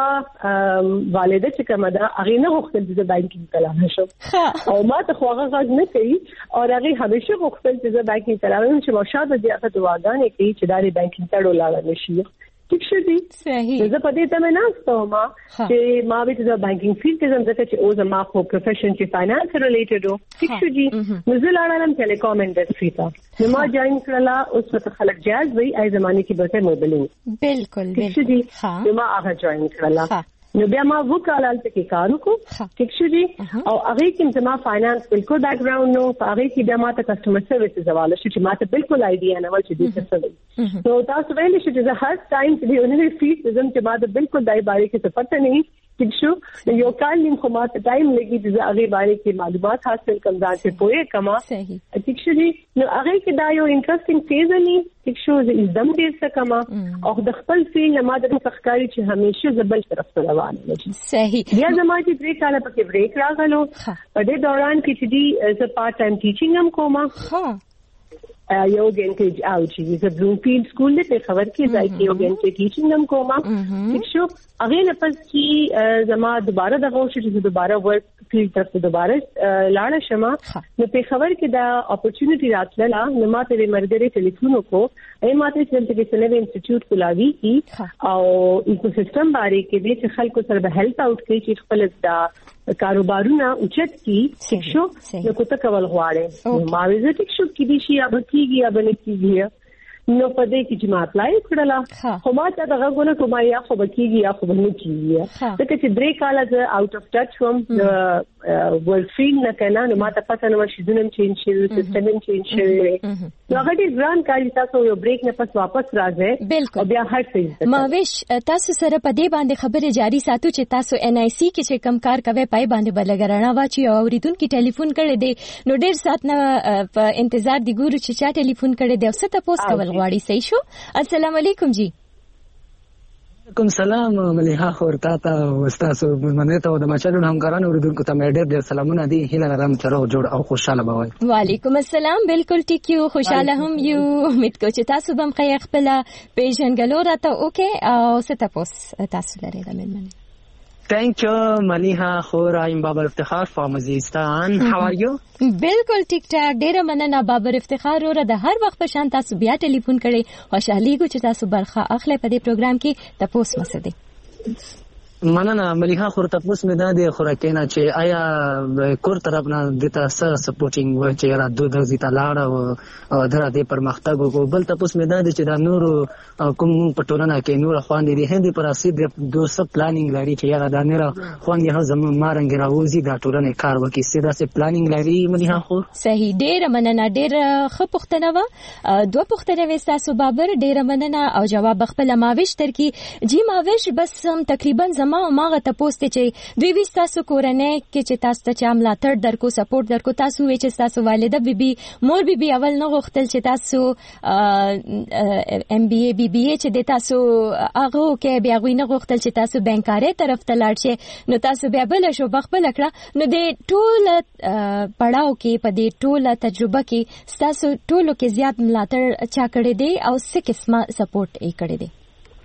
والده چې کومه ده هغه نه غوښتل چې بانکینګ ته لاړ شم او ما ته خو هغه غږ نه کوي او هغه همیشه غوښتل چې زه بانکینګ ته لاړ شم چې ما شاده دې هغه دعاګانې کوي چې دا بانکینګ ته لاړ نشي. ٹھیک شو جی. صحیح. زه په دې ته مې ناستم چې ما به د بانکینګ فیلډ کې ځکه چې او زما خو پروفیشن چې فاینانس ریلیټډ و. ٹھیک شو جی. نو زه لاړم ټیلیکام انډسټری ته. نو ما جوائن کړله. اوس په خلک جاز وی ای زمانه کې به موبایل بالکل. ٹھیک شو جی. نو ما هغه جوائن کړله. نو بیا ما وکالت کې کار وکړو. ٹھیک شو جی. او هغه کې زما فاینانس بالکل بیک گراوند نو هغه کې بیا ما ته کسٹمر سرویسز حواله شو چې ما ته بالکل آیډیا نه و چې دې څه وي. نو تاسو ویل شئ چې هر ټایم چې یو فیس زم چې ما ته بالکل دای باره کې څه پته نه. ٹھیک شو. یو کال نیم خو ما ته ټایم لګي چې هغه باره کې معلومات حاصل کړم ځان ته پوهه کما. صحیح. ٹھیک شو جی. نو هغه کې دا یو انټرېسټینګ فیز دی. ٹھیک شو. زه زم دې څه کما او د خپل فیل ما د څخکاری چې همیشه زبل طرف ته روان یم. صحیح. بیا زما چې 3 کال پکې بریک راغلو. په دې دوران کې چې دی زه پارت ټایم ټیچینګ هم کوم. یو غنټه او چې زه بلومفیلډ سکول ته خبر کې ځای کې یو غنټه ټیچینګ هم کوم. ٹھیک شو. هغه نه پس چې زما دوباره دغه شو چې دوباره ورک فیلډ طرف ته دوباره لاړ شم. نو په خبر کې دا اپورتونټی راتله. نو ما ته مرګري ټلیفون وکړو. ماته چې د سنوي انسټیټیوټ کولاوي کی او ایکوسیستم باندې کې د خلکو سره به هیلپ اوټ کوي چې خپل د کاروبارونه اوچت کی. ٹھیک شو. نو کوته کول غواړي ما ویزه ټیک شو کې دي شي اب کیږي اب نه کیږي. نو په دې کې چې ما اپلای کړله خو ما ته دغه غوونه کومه یا خو بکیږي یا خو نه کیږي. ځکه چې 3 کال زه اوټ اف ټچ وم د ورلد فیلډ نه کنه. نو ما ته پته نه و چې دنم چینج شي سیستم چینج شي. نو هغه ډیر ګران کاری تاسو یو بریک نه پس واپس راځي او بیا هر څه ماویش تاسو سره په دې باندې خبره جاری ساتو چې تاسو NIC کې چې کم کار کوي پای باندې بلګرانا واچي او اوریدونکو ټلیفون کړي دي نو ډیر سات نه په انتظار دي ګورو چې چا ټلیفون کړي دی او څه تاسو کول غواړي صحیح شو. السلام علیکم جی. کوم سلام مليحه خورتا ته واستاسو مننه ته د مچلو همکارانو اوریدونکو ته مې ډېر سلامونه دي هیله لرم چې روغ جوړ او خوشاله بوي. وعلیکم السلام بالکل ټیک یو خوشاله هم یو امید کوم چې تاسو بم خیر خپل پیژنګلو راته اوکے او ستاسو تاسو لري د مننه. Thank you مليحه خور I'm بابر افتخار from Uzbekistan. How are you? بالکل ټیک ټاک ډیره مننه بابر افتخار اوره د هر وخت په شان تاسو بیا ټلیفون کړي خوشحالي کو چې تاسو برخه اخلي په دې پروګرام کې تاسو مسدي مننه مليحه خور تاسو مې دا د خوراکینا چې آیا کور طرف نه د تاسو سپورټینګ و چې را دوه د زیات لاړ او درا دې پرمختګ وکړ بل تاسو مې دا چې دا نور کوم پټورنا کې نور خوان دي هندي پر اسید د سب پلانینګ لري چې یاره دا نور خوان دي هم مارنګ راوځي دا ټولنه کار وکړي سیده سه پلانینګ لري مليحه خور صحیح ډیره مننه ډیره ښه پوښتنه و دوه پوښتنې وستاسو بابر ډیره مننه او جواب خپل ماویش تر کې جی ماویش بس هم تقریبا ما ماغه تاسو ته چې دوی وستاسو کورنۍ کې چې تاسو ته چا ملاتړ درکو سپورټ درکو تاسو وی چې تاسو والده بیبي مور بیبي اول نه غوښتل چې تاسو MBA BBA چې د تاسو هغه کې بیا غوښنه غوښتل چې تاسو بانکاري طرف ته لاړ شئ نو تاسو بیا بل شو بخبل کړه نو د ټول پړاو کې په دې ټول تجربه کې تاسو ټولو کې زیات ملاتړ چا کړی دی او څه قسمه سپورټ یې کړی دی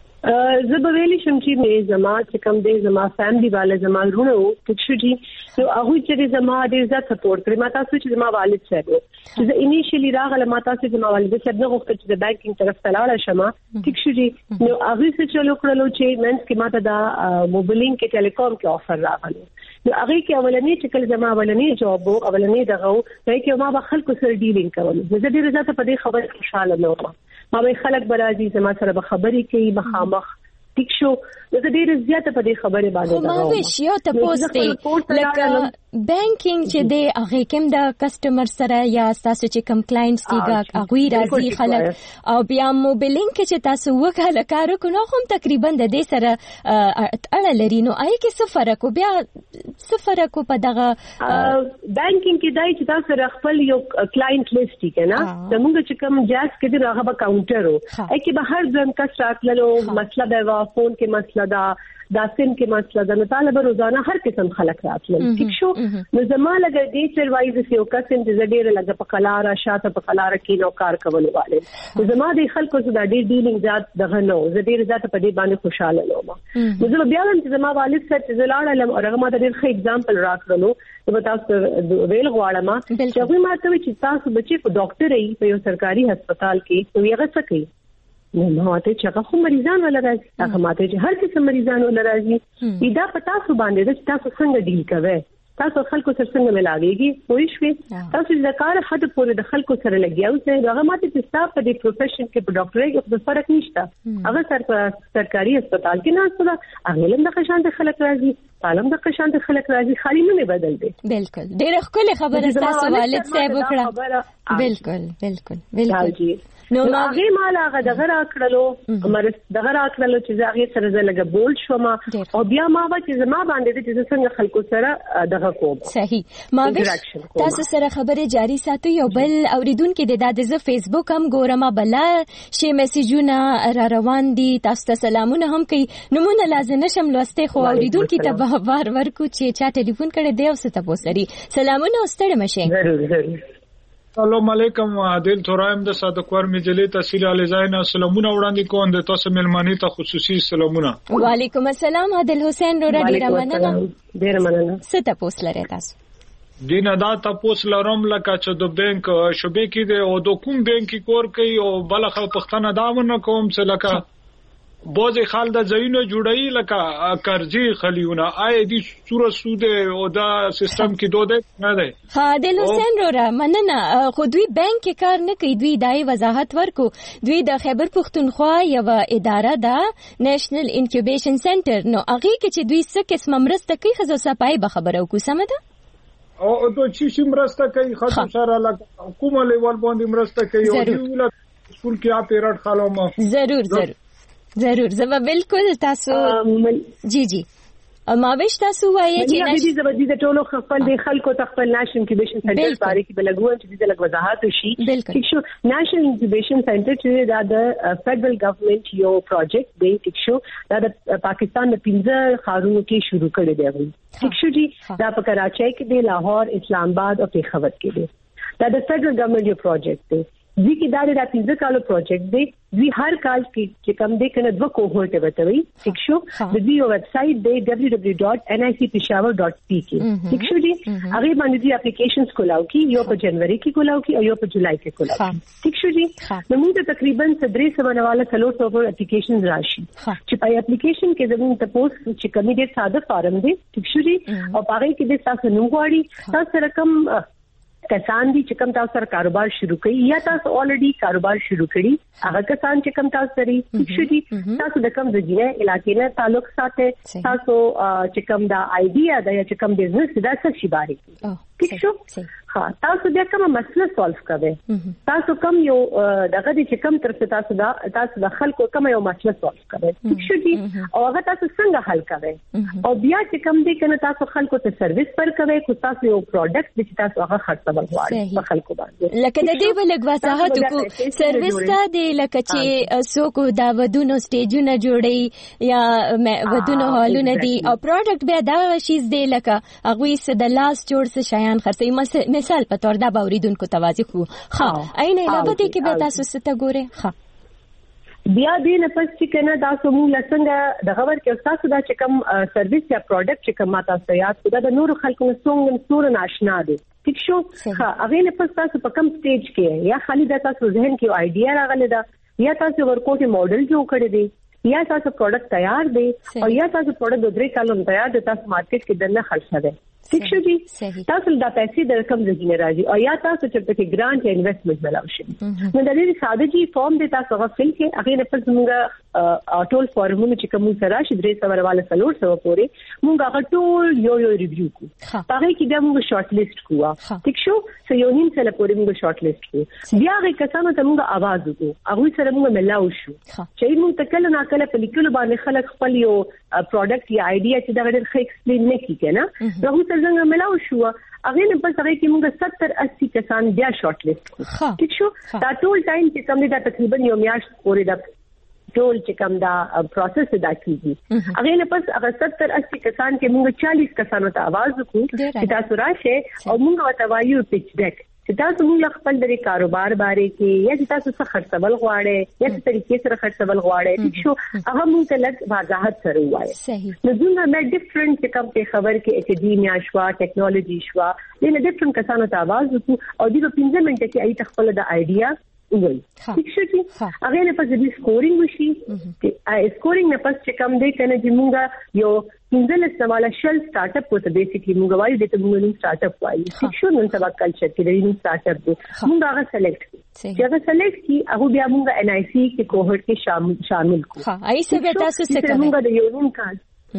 زه به ویلی شم چې مې زما چې کوم دی زما فیملی والا زما ورونه وو ټیک شو جی نو هغه چې زما ډېر زیات سپورټ کړی ما تاسو چې زما والد صاحب چې زه انیشلی راغله ما تاسو چې زما والد صاحب نه غوښتل چې د بانکینګ طرف ته لاړ شم ټیک شو جی نو هغه څه چلو کړلو چې منځ کې ماته دا موبایلینګ کې ټیلیکوم کې افر راغلی نو هغه کې اولنی چې کله زما اولنی جواب او اولنی دغه چې ما به خلکو سره ډیلینګ کول زه ډېر زیات په دې خبره خوشاله نه ما به خلک برازي زما سره به خبرې کوي مخامخ ټیک شو زه ډېر زیات په دې خبره باندې ما به شیو ته پوسټ لکه بانکینګ چې د هغه کوم د کسٹمر سره یا تاسو چې کوم کلاینټس دیګه هغه راځي خلک او بیا موبایلینګ کې چې تاسو وکاله کارو کو نو هم تقریبا د دې سره اړه لري نو آی کې سفر کو بیا سفر کو په دغه بانکینګ کې دای چې تاسو خپل یو کلاینټ لیست کې نه زموږ چې کوم جاز کې د هغه کاونټر وو اې کې به هر ځن کس راتللو مسله د فون کې مسله دا سیم کې مسله د طالب روزانه هر قسم خلک راتلل ٹھیک شو نو زما لګا دې سروایز یو قسم د ډېر لګا په قلاره شاته په قلاره کې نو کار کول والے زما د خلکو سره د ډیلینګ ذات دغه نو زه ډېر ذات په دې باندې خوشاله نوم نو زه بیا هم زما والد سره چې زلاړم او هغه ما د ډېر ښه اگزامپل راکړلو نو تاسو ویل غواړم چې هغه ما ته چې تاسو بچي په ډاکټر ای په یو سرکاري هسپتال کې نو یې څه کوي نو ماته چې هغه خو مریضان ولا راځي هغه ماته چې هر قسم مریضان ولا راځي دا پتا سو باندې چې تاسو څنګه ډیل کوئ تاسو خلکو سره څنګه ملاويږي پوه شئ تاسو د کار حد پورې د خلکو سره لګیاو چې هغه ماته چې تاسو په دې پروفیشن کې په ډاکټرۍ کې د فرق نشته هغه سرکاري هسپتال کې نه څه هغه لم د خشان د خلک راځي عالم د خشان د خلک راځي خالي نه بدل دي بالکل ډېر ښکلي خبره تاسو والد صاحب وکړه بالکل نو هغه مال هغه دغه راکړلو مرز دغه راکړلو چې هغه سره زلګه بول شوم او بیا ما چې زما باندې چې څنګه خلکو سره دغه کوم صحیح ما تاسو سره خبره جاری ساتو یو بل اوریدونکو د دادزه فیسبوک هم ګورم بلا شي میسجونه را روان دي تاسو ته سلامونه هم کوي نمونه لازم نشم لوسته خو اوریدونکو ته بار ورکو چې چا ټلیفون کړي دی او ست تاسو لري سلامونه واستړم شه ضرور السلام علیکم عادل تورایم د صادقور مجلې تحصیل الیزاین سلامونه وړاندې کوم د تاسو ملمنې ته خصوصي سلامونه وعلیکم السلام عادل حسین رورا ډیر مننه ست تاسو لري تاسو دینه دا تاسو لرم لکه چې د بانک شوبې کې د او د کوم بانک کور کوي او بلخه پښتنه داونه کوم څه لکه بوزي خال د زینو جوړای لکه قرضې خلیونه آی دي سوره سود او دا سیستم کې دوه نه ده ها د حسین رورا مننه خو دوی بانک کې کار نه کوي دوی دای وضاحت ورکو دوی د خیبر پختونخوا یو اداره ده نېشنل انکیوبیشن سنټر نو هغه کې چې دوی څه قسم مرسته کوي خزو صفای به خبرو کو سم ده او ته چې مرسته کوي خاصه سره لکه کومه لیول باندې مرسته کوي او یو سکول کې اپ پیریډ خالو ضرور زما بالکل تاسو جی ماوش تاسو وایي چې نشي د ټولو خپل د خلکو تخپل ناشنل انکیوبیشن سنټر باره کې بلګو چې د لګ وضاحت وشي ټیک شو ناشنل انکیوبیشن سنټر چې د فدرل ګورنمنت یو پروجیکټ دی ټیک شو د پاکستان د 15 خارونو کې شروع کړی دی ټیک شو جی دا په کراچۍ کې دی لاهور اسلام آباد او پېښور کې دی دا د فدرل ګورنمنت یو پروجیکټ دی وی کې دا د 15 کالو پروجیکټ دی وی هر کال کې کم دی کنه دوه کوهورټ وتوي ټیک شو د دې ویب سټ دی www.nicpeshawar.pk ټیک شو جی هغه باندې دی اپلیکیشنز کولاو کی یو په جنوري کې کولاو کی او یو په جولای کې کولاو ټیک شو جی نو موږ تقریبا 300 والا 300 اپلیکیشنز راشي چې په اپلیکیشن کې زموږ ته پوسټ چې کمی ډیر ساده فارم دی ټیک شو جی او هغه کې د تاسو نو غواړي تاسو رقم کسان دي چې کوم تاسو سره کاروبار شروع کړي یا تاسو الریډي کاروبار شروع کړي هغه کسان چې کوم تاسو سره شوي تاسو د کوم ځای علاقې نه تعلق ساتي تاسو چې کوم دا آیډیا دا یا چې کوم بزنس دا څه شي باره کې ٹھیک شو ها تاسو بیا کوم مسله سولف کوئ تاسو کوم یو دغه چې کوم تر تاسو د خلکو کوم یو مسله سولف کوئ ٹھیک شو دي او هغه تاسو څنګه حل کوئ او بیا چې کوم دي کنه تاسو خلکو ته سرویس پر کوئ کو تاسو یو پروډکټ چې تاسو هغه خرڅول غواړئ په خلکو باندې لکه د دې ولګ وضاحت کو سرویس ته دی لکه چې څوک دا ودونو سټیجونه جوړي یا ودونو هالونه دي او پروډکټ بیا دا شیز دی لکه هغه څه د لاس جوړ څه شیان خرڅي مثال په تور دا باوریدونکو توازی خو ها عین علاوه دې کې به تاسو ست ګوره ها بیا دې نه پس چې کنه تاسو موږ لڅنګ د خبر کې تاسو دا چې کوم سرویس یا پروډکټ چې کوم تاسو یاد دا د نور خلکو څنګه ناشنا دي ٹھیک شو ها هغه نه پس تاسو په کوم سټیج کې یا خالي دا تاسو ذهن کې آیډیا راغله دا یا تاسو ورکوټ موډل جوړ کړی دی یا تاسو پروډکټ تیار دی او یا تاسو پروډکټ د 3 کالو تیار دی تاسو مارکیټ کې دنه خرڅ دی ٹھیک شو جی تاسو دا پیسې د رقم ځینې راځي او یا تاسو چې په کې ګرانټ یا انویسټمنټ ملاوي نو د دې ساده جی فارم د تاسو غوښتل کې هغه نه پس موږ ټول فارمونه چې کوم سره شي درې سره والا سلور سره پورې موږ هغه ټول یو ریویو کو هغه کې د موږ شارټ لیست کوه ټیک شو سو یو نیم سره پورې موږ شارټ لیست کو بیا هغه کسانو ته موږ आवाज وکړو هغه سره موږ ملاو شو چې موږ تکل نه کله په لیکلو باندې خلک خپل یو پروډکټ یا آیډیا چې دا ډېر ښه ایکسپلین نه کیږي نه هغه سره څنګه ملاو شو هغه نه بس هغه کې موږ 70-80 کسان بیا شارټ لیست کو ٹھیک شو دا ټول ټایم چې کوم دا تقریبا یو میاشت پورې دا ټول چې کوم دا پروسس دا کیږي هغه نه پس هغه 70-80 کسان کې موږ 40 کسانو ته आवाज وکړو چې تاسو راشه او موږ وته وایو پیچ ډیک چې تاسو موږ خپل د کاروبار باره کې یا چې تاسو څه خرڅول غواړئ یا څه طریقې سره خرڅول غواړئ ٹھیک شو هغه موږ ته لږ وضاحت سره وایي صحیح نو دوی نه ډیفرنٹ چې کوم په خبر کې اکیډمیا شوا ټیکنالوژي شوا دغه ډیفرنٹ کسانو ته आवाज وکړو او د 15 منټه کې ای خپل د آیډیا وای ٹھیک شو چې هغه نه پس د سکورینګ وشي چې سکورینګ نه پس چې کوم دی کنه چې موږ یو انځل استعمال شل سٹارټ اپ کوته بیسیکلی موږ وایو د ته موږ سٹارټ اپ وایو ٹھیک شو نن سبا کلچر کې د یو سٹارټ اپ دی موږ هغه سلیکټ چې هغه سلیکټ کی هغه بیا موږ ان آی سی کې کوهورټ کې شامل کو ها ای څه به تاسو څه کوي موږ د یو نیم کال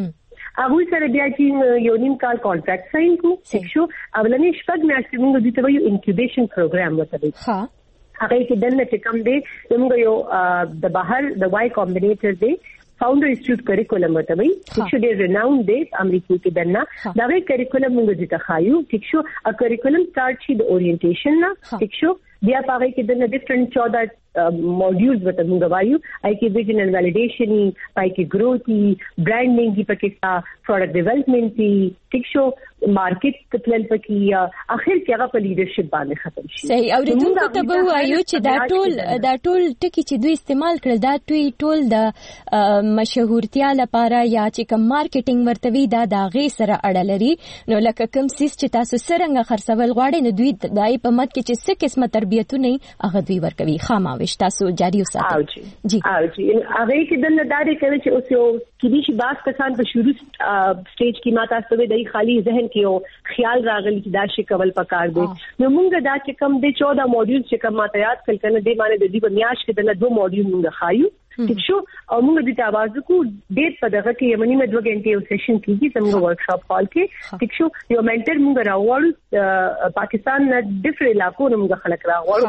هغه سره بیا چې یو نیم کال کانټراکټ ساين کو ٹھیک شو اولنې شپږ میاشتې موږ د ته یو انکیوبیشن پروګرام وته ها هغه کې دنه چې کوم دی موږ یو د بهر د وای کمبینیټر دی فاونډر انسټیټیوټ کریکولم وته وي چې ډېر ریناوند دی امریکا کې دنه دا غي کریکولم موږ د تخایو ټیک شو ا کریکولم سٹارټ شي د اورینټیشن نه ټیک شو بیا پاره کې دنه ډیفرنٹ 14 موډیولز وته موږ وایو آی کې ویژن اینڈ ویلیډیشن پای کې گروث برانډینګ کی پکې پروډکټ ډیولپمنٹ ټیک شو مارکیټ کتل پکې اخر کې هغه په لیډرشپ باندې ختم شي صحیح او دغه ته به وایو چې دا ټول ټکی چې دوی استعمال کړل دا ټول د مشهورتیا لپاره یا چې کوم مارکیټینګ مرتوی دا غي سره اړه لري نو لکه کوم سیس چې تاسو سرنګ خرڅول غواړئ نو دوی دای په مت کې چې څه قسمه تربیتونه هغه دوی ورکوي خامہ تاسو جاری وساتئ جی هغه کې د ندارې کوي چې اوس یو کدي شي باس کسان په شروع سټیج کې ماته سوي د خالی ذهن کې یو خیال راغلی چې دا شي کول پکار دی نو موږ دا چې کم د 14 موډیول چې کم ماته یاد کړل کنه د باندې د دې بنیاش کې د 2 موډیول موږ خایو ټیک شو او موږ د تاوازو کو ډېر په دغه کې یمنی مدو غنټه یو سیشن کیږي زموږ ورکشاپ هال کې ټیک شو یو منټر موږ راوړو پاکستان نه ډیفرنٹ علاقو موږ خلک راوړو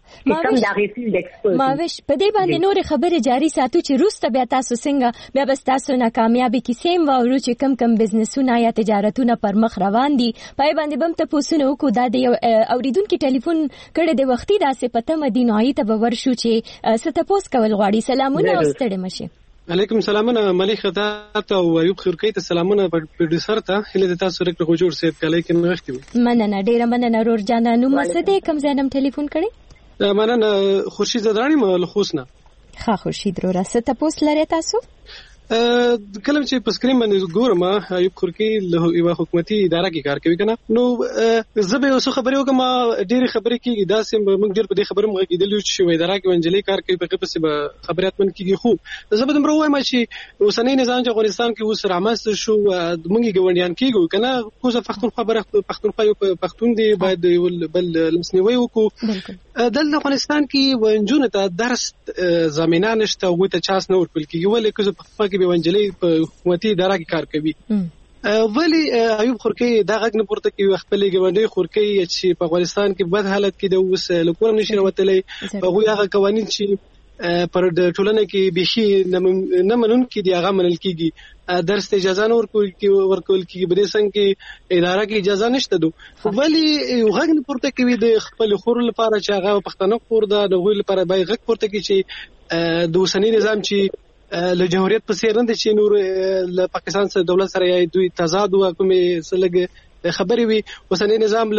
ماوش په دې باندې نور خبره جاری ساتو چې روسته بیا تاسو څنګه بیا بس تاسو ناکامیابی کیسې واورو چې کم بزنسونه یا تجارتونه پر مخ روان دي پای باندې بم ته پوسونه وکړو دا د اوریدونکو ټلیفون کړه د وختي داسې پته مدینوي ته باور شو چې ستپوس کول غواړي سلامونه او ستړي مشه علیکم سلامونه ملک خدا ته او ایوب خورکی ته سلامونه پروډوسر ته هله د تاسو رکړو جوړ سید کله کې نغښتي مننه ډیره مننه رور جانانو مسده کم زینم ټلیفون کړي مننه خورشید زدرانی ملخوسنا ښه خورشید رو راست تاسو لري تاسو کله چې په سکرین باندې ګورم ایوب خورکی له یو حکومتي اداره کې کار کوي کنه نو زبې اوس خبرې وکم ډېری خبرې کیږي دا سم موږ ډېر په دې خبرې موږ کېدل چې اداره کې ونجلې کار کوي په پسې به خبرات من کیږي خو زبې دمر وایم چې اوسنۍ نظام چې افغانستان کې اوس رامست شو موږ ګوندیان کېږو کنه کوزه پښتونخوا پښتون دی باید بل لمسنیوي وکړو دلته افغانستان کې ونجونه ته درس زمينه نشته او ته چاس نه ورکول کیږي ولې کوزه به ونجلې په حکومتي اداره کې کار کوي ولی ایوب خورکی دا غږ نه پورته کوي خپل ګوندي خورکی چې په افغانستان کې بد حالت کې د اوس لکور نشي وتلې هغه هغه قوانين چې پر ټولنه کې بيخي نه منون کې دی هغه منل کېږي درس اجازه نه ورکول کېږي بده څنګه کې اداره کې اجازه نشته دو ولی غږ نه پورته کوي د خپل خور لپاره چې هغه پښتنه خور دا د غوی لپاره به غږ پورته کوي چې د اوسنۍ نظام چې له جمهوریت په څیر نه چې نور له پاکستان سره دولت سره دوی تضاد او کومې سلګ خبرې وي اوسنۍ نظام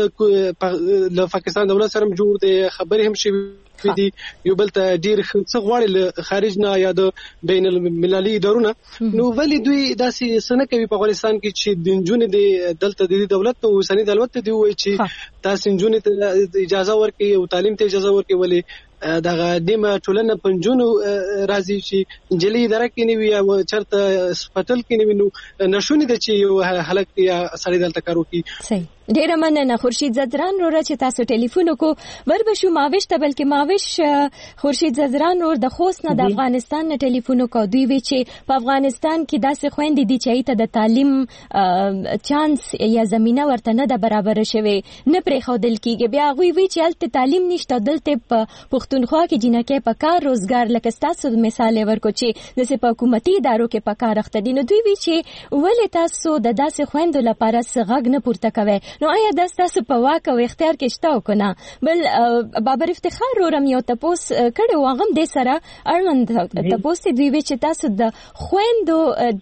له پاکستان دولت سره جوړ دی خبرې هم شي دي یو بل ته ډیر څه غواړي له خارج نه یا د بین المللي ادارونه نو ولی دوی داسې سن کوي په افغانستان کې چې د جنونو د دلته د دولت او اوسنۍ دولت ته دی وایي چې تاسو جنونو ته اجازه ورکړي او تعلیم ته اجازه ورکړي ولی دغه دیمه ټولنه پنځونو راځي چې انجلي اداره کې نیوي او چرته هسپتال کې نیوي نو نشونی د چې یو هلک یا سړی دلته کارو کوي صحیح ډیره مننه خورشید زدران رو چې تاسو ټلیفون وکړو وربشو ماوش ته بلکې ماوش خورشید زدران رو د خوست نه د افغانستان نه ټلیفون وکړو دوی وی چې په افغانستان کې داسې خويندې دي چې ته د تعلیم چانس یا زمينه ورته نه د برابر شوي نه پرې خودل کیږي بیا غوي وی چې الته تعلیم نشته دلته په پښتونخوا کې جنکه په کار روزګار لکه تاسو مثال ورکو چې د حکومتي ادارو کې په کار اخته دي نو دوی وی چې ولې تاسو د داسې خويندو لپاره څنګه نه پورته کوي نو آیا د تاسو په واک او اختیار کې شته او کنه بل بابر افتخار ورم یو تپوس کړه واغم د سره اړوند تپوس دی وی چې تاسو د خويندو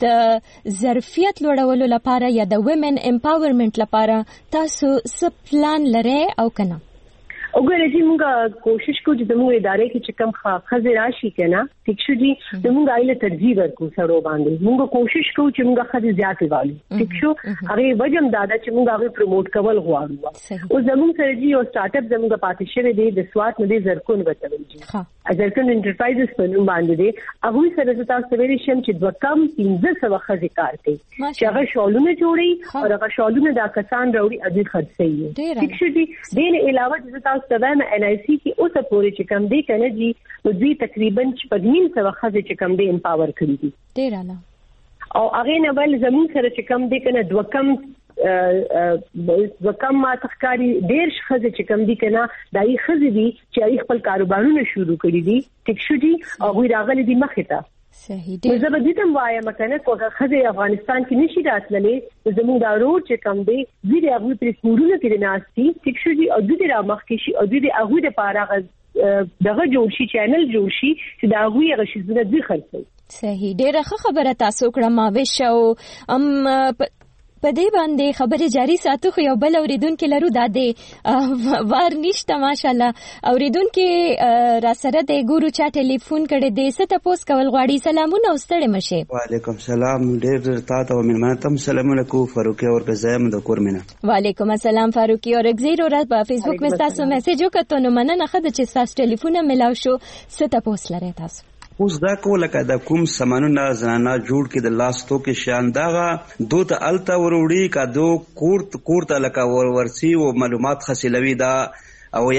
د ظرفیت لوړولو لپاره یا د ویمن امپاورمنت لپاره تاسو څه پلان لرئ او کنه وګورئ چې موږ کوشش کوو چې د موږ ادارې کې چې کم خزر راشي کنه ټیک شو دي د موږ ایله ترجیح ورکو سره باندې موږ کوشش کوو چې موږ خزر زیاتې والو ټیک شو هغه وجم دادا چې موږ هغه پروموټ کول غواړو او زموږ سره جی او سٹارټ اپ زموږ پاتې شوی دی د سوات نه زرکون وتوي جی ازرکن انټرپرایزز په نوم باندې دی هغه سره تاسو ویل شم چې د کم 1500 خزر کار کوي چې هغه شالونه جوړي او هغه شالونه د کسان راوړي اځي خرڅي ټیک شو دي دین علاوه چې تاسو تبعنا NIC کې اوسه پورې چې کم دی کنه جی نو دوی تقریبا 1500 خزر چې کم دی امپاور کړی دي ډیر اعلی او هغه نه بل زمون سره چې کم دی کنه وکم ما تخکاری ډیر خزه چې کم دي کنه دای خزه دي چې خپل کاروبارونه شروع کړی دي ټیک شو دي او غوی راغلي دي مخه ته صحیح دی زه به دې تم وایم کنه کوه خزه افغانستان کې نشي راتللې زموږ دا روډ چې کم دی دوی هغه پر کورونه کې ناشتي ټیک شو دي او دوی را مخ کې شي او دوی هغه د پاره دغه جوړ شي چینل جوړ شي چې دا هغه یې غشي زونه دوی خرڅي صحیح ډیره خبره تاسو کړه ما وشو په دې باندې خبره جاری ساتو خو یو بل اوریدونکو لرو د دې وار نشته ماشاءالله اوریدونکو را سره د ګورو چا ټلیفون کړي د ست پوس کول غواړي سلامونه واستړې مشه وعلیکم سلام ډېر تاسو مېلمانه تم سلامونه کو فاروقي اور غزایم د کورمنه وعلیکم السلام فاروقي اور زیرو را په فیسبوک مې تاسو میسج وکړو نو مننه خد چې تاسو ټلیفون ملاو شو ست پوس لري تاسو اوس دا کوله کده کوم سمانونه زنانه جوړ کې د لاستو کې شانداغه دوت التا وروړي کا دو کورت لکه ورسی او معلومات حاصلوي دا او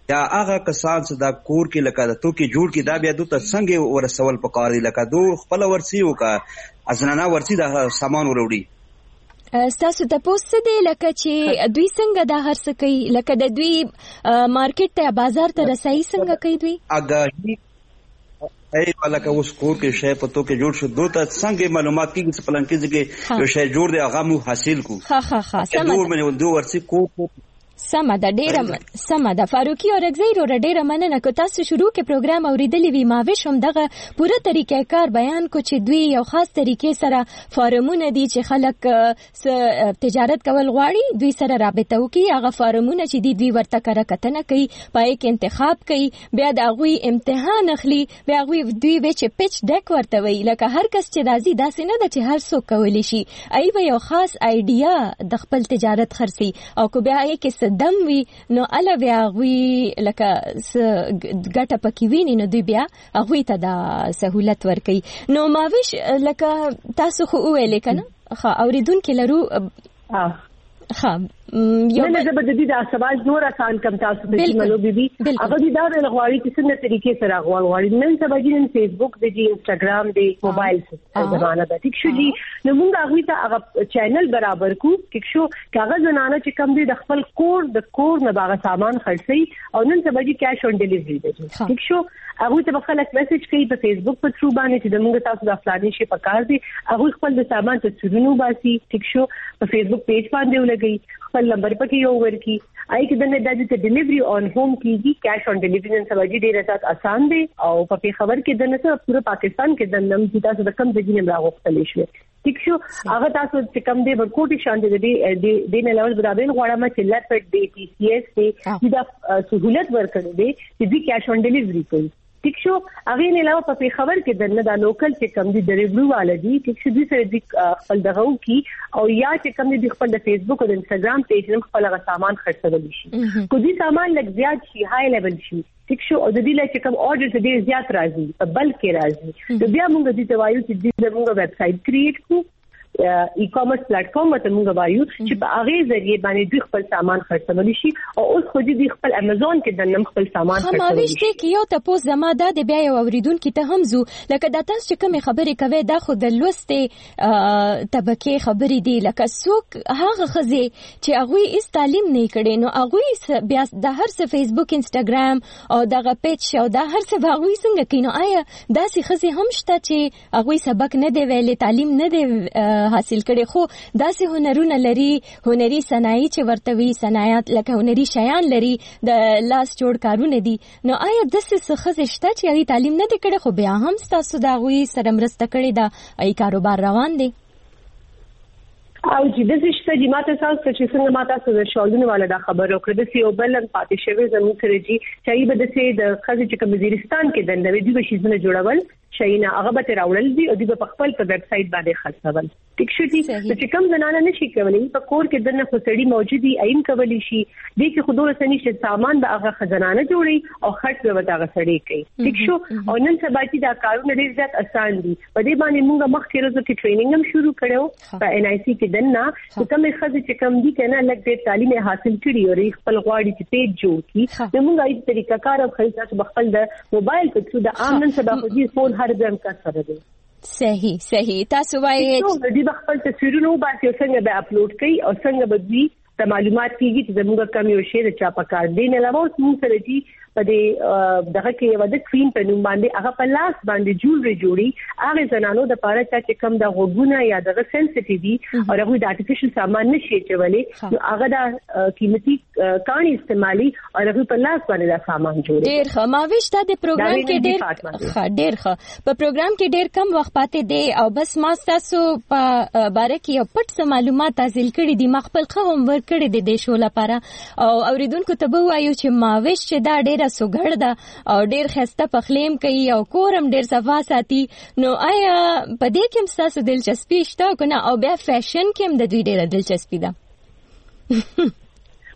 یا هغه کسان چې دا کور کې لکه د توکي جوړ کې دا بیا دوی څنګه ورسول پکار دي لکه دو خپل ورسي او کا ازنانه ورسي دا سامان وروړي ستاسو ته پوسټ دی لکه چې دوی څنګه دا هر څه کوي لکه د دوی مارکیټ ته بازار ته رسایي څنګه کوي دوی اګه ای ولکه اوس کور کې شی په تو کې جوړ شو دوی ته څنګه معلومات کیږي چې پلان کې ځکه یو شی جوړ دی هغه مو حاصل کو ها سم دوی ورسي کو سمه ده ډیره سمه ده فاروقي او رګزی ور ډیره مننه کو تاسو شروع کې پروګرام اوریدلی وی ما وشم دغه پوره طریقې کار بیان کو چې دوی یو خاص طریقې سره فارمونه دي چې خلک تجارت کول غواړي دوی سره رابطه وکي هغه فارمونه چې دوی ورته کړه کتنه کوي پای کې انتخاب کوي بیا د غوي امتحان اخلي بیا غوي دوی چې پچ ډک ورته وی لکه هر کس چې راځي داسې نه ده چې هر څوک کولی شي ای به یو خاص آیډیا د خپل تجارت خرسي او کو بیا یې کې دم وی نو اله بیا غوي لکه ګټه پکې ویني نو دوی بیا غوي ته دا سہولت ورکي نو ماوش لکه تاسو خو ویل کنه ها اوریدونکو لرو ها یو نه زبردي دا سوال نور آسان کم تاسو ته ملو بيبي هغه دي دا غواړي چې څنګه طریقې سره غواړي نن سبا جن فیسبوک دی انستګرام دی موبایل زمانہ ده ټیک شو جی نو موږ هغه ته هغه چینل برابر کو ټیک شو کاغذ زنانه چې کم دی د خپل کور نه باغ سامان خرڅي او نن سبا جی کیش اون ډیلیوری دی ټیک شو هغه ته خلک میسج کوي په فیسبوک په تھرو باندې چې موږ تاسو د فلاني شي پکار دي هغه خپل د سامان ته څورونو باسي ټیک شو په فیسبوک پیج باندې ولګي خپل نمبر پکې یو ورکی آی کې د دې ډیلیوری اون هوم کیږي کیش اون ډیلیوری نن سبا جی ډیره سات آسان دی او په خبر کې د نن پورا پاکستان کې د نم چې تاسو د کم ځای نه راغښتل شي ټیک شو هغه تاسو چې کم دی ورکوټي شان دي نه لول برابر غواړم چې لپټ دی ټي سی ایس دی دا سہولت ورکړي دي چې دې کیش اون ډیلیوری کوي ټیک شو هغه نه علاوه په خبر کې دنه دا لوکل چې کم دي د ریویو والدي ټیک شو دي سره د خپل دغه کی او یا چې کم دي خپل د فیسبوک او د انستګرام پیج نم خپل غا سامان خرڅول شي کو دي سامان لږ زیات شي های لیول شي ټیک شو او د دې لپاره چې کم اورډر ته ډیر زیات راځي په بلک کې راځي نو بیا موږ دې توایو چې دې موږ ویب سټ کریټ کو ای کامرس پلیټ فارم ته موږ وایو چې په هغه ذریعہ باندې دوی خپل سامان خرڅول شي او اوس خو دې خپل امازون کې د نم خپل سامان خرڅول شي هماوي چې یو تاسو زما د بیا یو اوریدونکو ته همزو لکه د تاسو چې کوم خبرې کوي دا خو د لوستې طبقه خبرې دي لکه څوک هغه خزي چې هغه هیڅ تعلیم نه کړي نو هغه بیا د هر څه فیسبوک انستګرام او دغه پیج او د هر څه هغه څنګه کینو آیا داسې خزي هم شته چې هغه سبق نه دی ویلي تعلیم نه دی حاصل کړي خو داسې هنرونه لري هنري صنایع چې ورتوي صنایع لکه هنري شیان لري د لاس جوړ کارونه دي نو آیا داسې څه شته چې هغه تعلیم نه دی کړي خو بیا هم تاسو دا غوي سره مرسته کړي دا ای کاروبار روان دي او چې د شته چې ماته تاسو چې څنګه ماته تاسو د شاولونه والا دا خبر وکړه د سیو بلن پاتې شوی زموږ سره چې چای به د سې د خځې چې کوم وزیرستان کې د نوې د شیزونه جوړول شاینا هغه به راوړل دي او د خپل په ویب سټ باندې خرڅول ټیک شو دي چې کوم زنانه نشي کولای په کور کې دنه خسړی موجودي عین کولی شي د کې خودو رسنی چې سامان به هغه خزانه جوړي او خرڅ به وتا غسړی کوي ټیک شو او نن سبا چې دا کارونه ډیر زیات آسان دي په دې باندې موږ مخکې ورځو کې ټریننګ هم شروع کړو په ان آی سی کې دنه چې کومه خځې چې کم دي کنه لکه د تعلیم حاصل کړي او خپل غواړي چې پیج جوړ کړي نو موږ ایت طریقه کار او خپل خپل د موبایل په څیر د عام نن سبا خو دې فون هر ځای کا سره دي صحیح تاسو وایي نو د دې خپل تصویرونه باسي څنګه به اپلوډ کړي او څنګه به دوی ته معلومات کیږي چې زموږ کم یو شی د چا په کار دی نه علاوه موږ سره دي په دې دغه کې یو د سکرین په نوم باندې هغه په لاس باندې جوړي هغه زنانو د پاره چې کم د غوګونه یا د سنسټیوي او هغه د ارتفیشل سامان نشي چولې نو هغه د قیمتي کانی استعمالي او هغه په لاس باندې د سامان جوړي ډېر ښه ماويشته د پروګرام کې ډېر ښه په پروګرام کې ډېر کم وخت پاتې دی او بس ما تاسو په باره کې یو پټ معلومات حاصل کړي دي مخبل قوم ور کړي دي د شو لپاره او اوریدونکو ته وایو چې ماويش چې دا ډېر سوګړ ده او ډېر خسته پخلیم کوي او کورم ډېر صفا ساتي نو آیا په دې کې تاسو دلچسپي شته کنه او بیا فیشن کې هم د دوی ډېر دلچسپي ده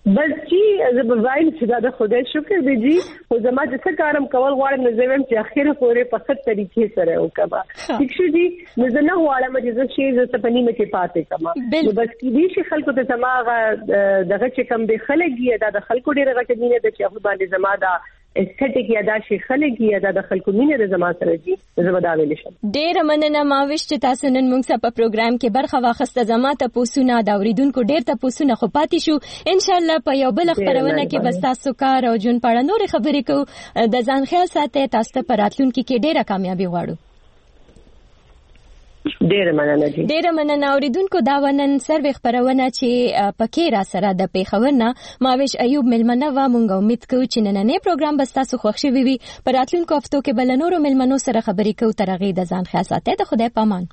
بس چې زبوایم چې دا خدای شکر دی جی او زما د څه کارم کول غواړم نو زم چې اخیره پورې په خط طریقې سره وکما ٹھیک شو جی نو زه نه غواړم چې شي ز ته پنی مې پاتې کما نو بس کې دي چې خلکو ته زماغه دغه چې کم به خلګي دا د خلکو ډیره غټه مینه د چې هغه باندې زما دا استټیک یا دا شي خلګي یا د خلکو مینه د زما سره دي زه ودا ویل شم. ډیر مننه ماوش چې تاسو نن موږ سره په پروګرام کې برخه واخسته. زما ته پوسونه دا اوریدونکو ډیر ته پوسونه خو پاتې شو. ان شاء الله په یو بل خبرونه کې بس تاسو کار او جون پاړه نور خبرې کو. د ځان خیال ساتئ. تاسو ته په راتلونکي کې ډیره کامیابی غواړو. ډیره مننه اوریدونکو. دا ونن سروې خبرونه چې پکې را سره د پیښور نه ماوش ایوب ملمنه و. مونږ امید کوو چې نننې پروګرام بس تاسو خوښ شوي وي. په راتلونکو هفتو کې بل نورو ملمنو سره خبرې کوو. تر هغې د ځان خیال ساتئ. د خدای پامان.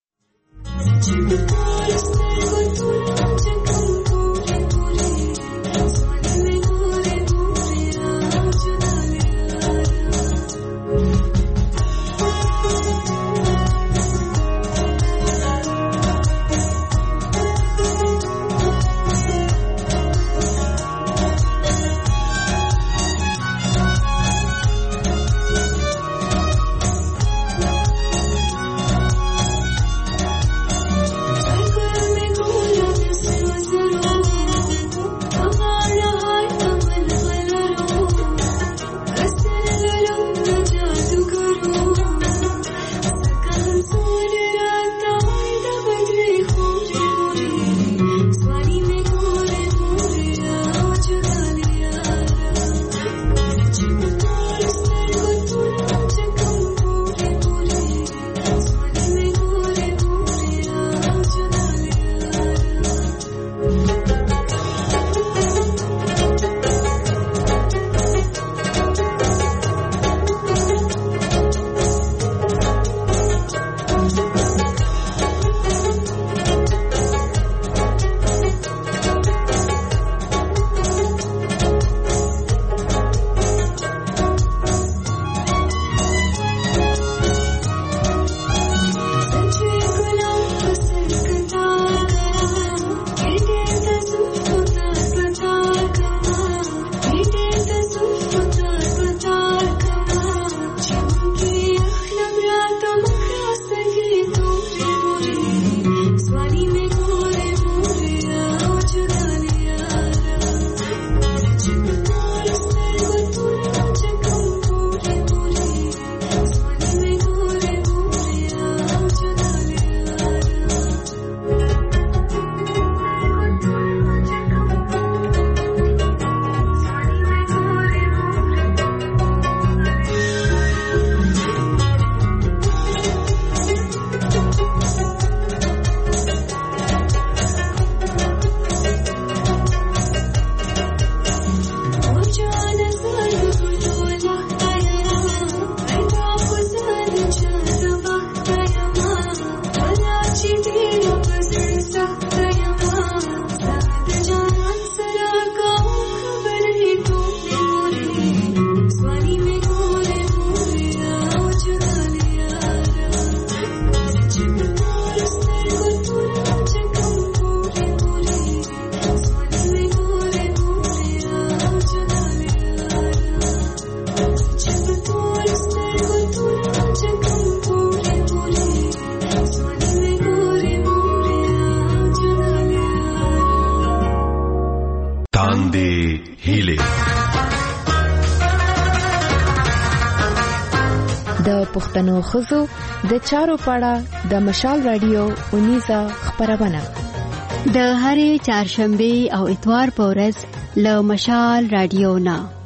پښتنو خزو د چارو پاړه د مشال رادیو 19 خبرونه د هرې چهارشنبه او اتوار په ورځ له مشال رادیو نه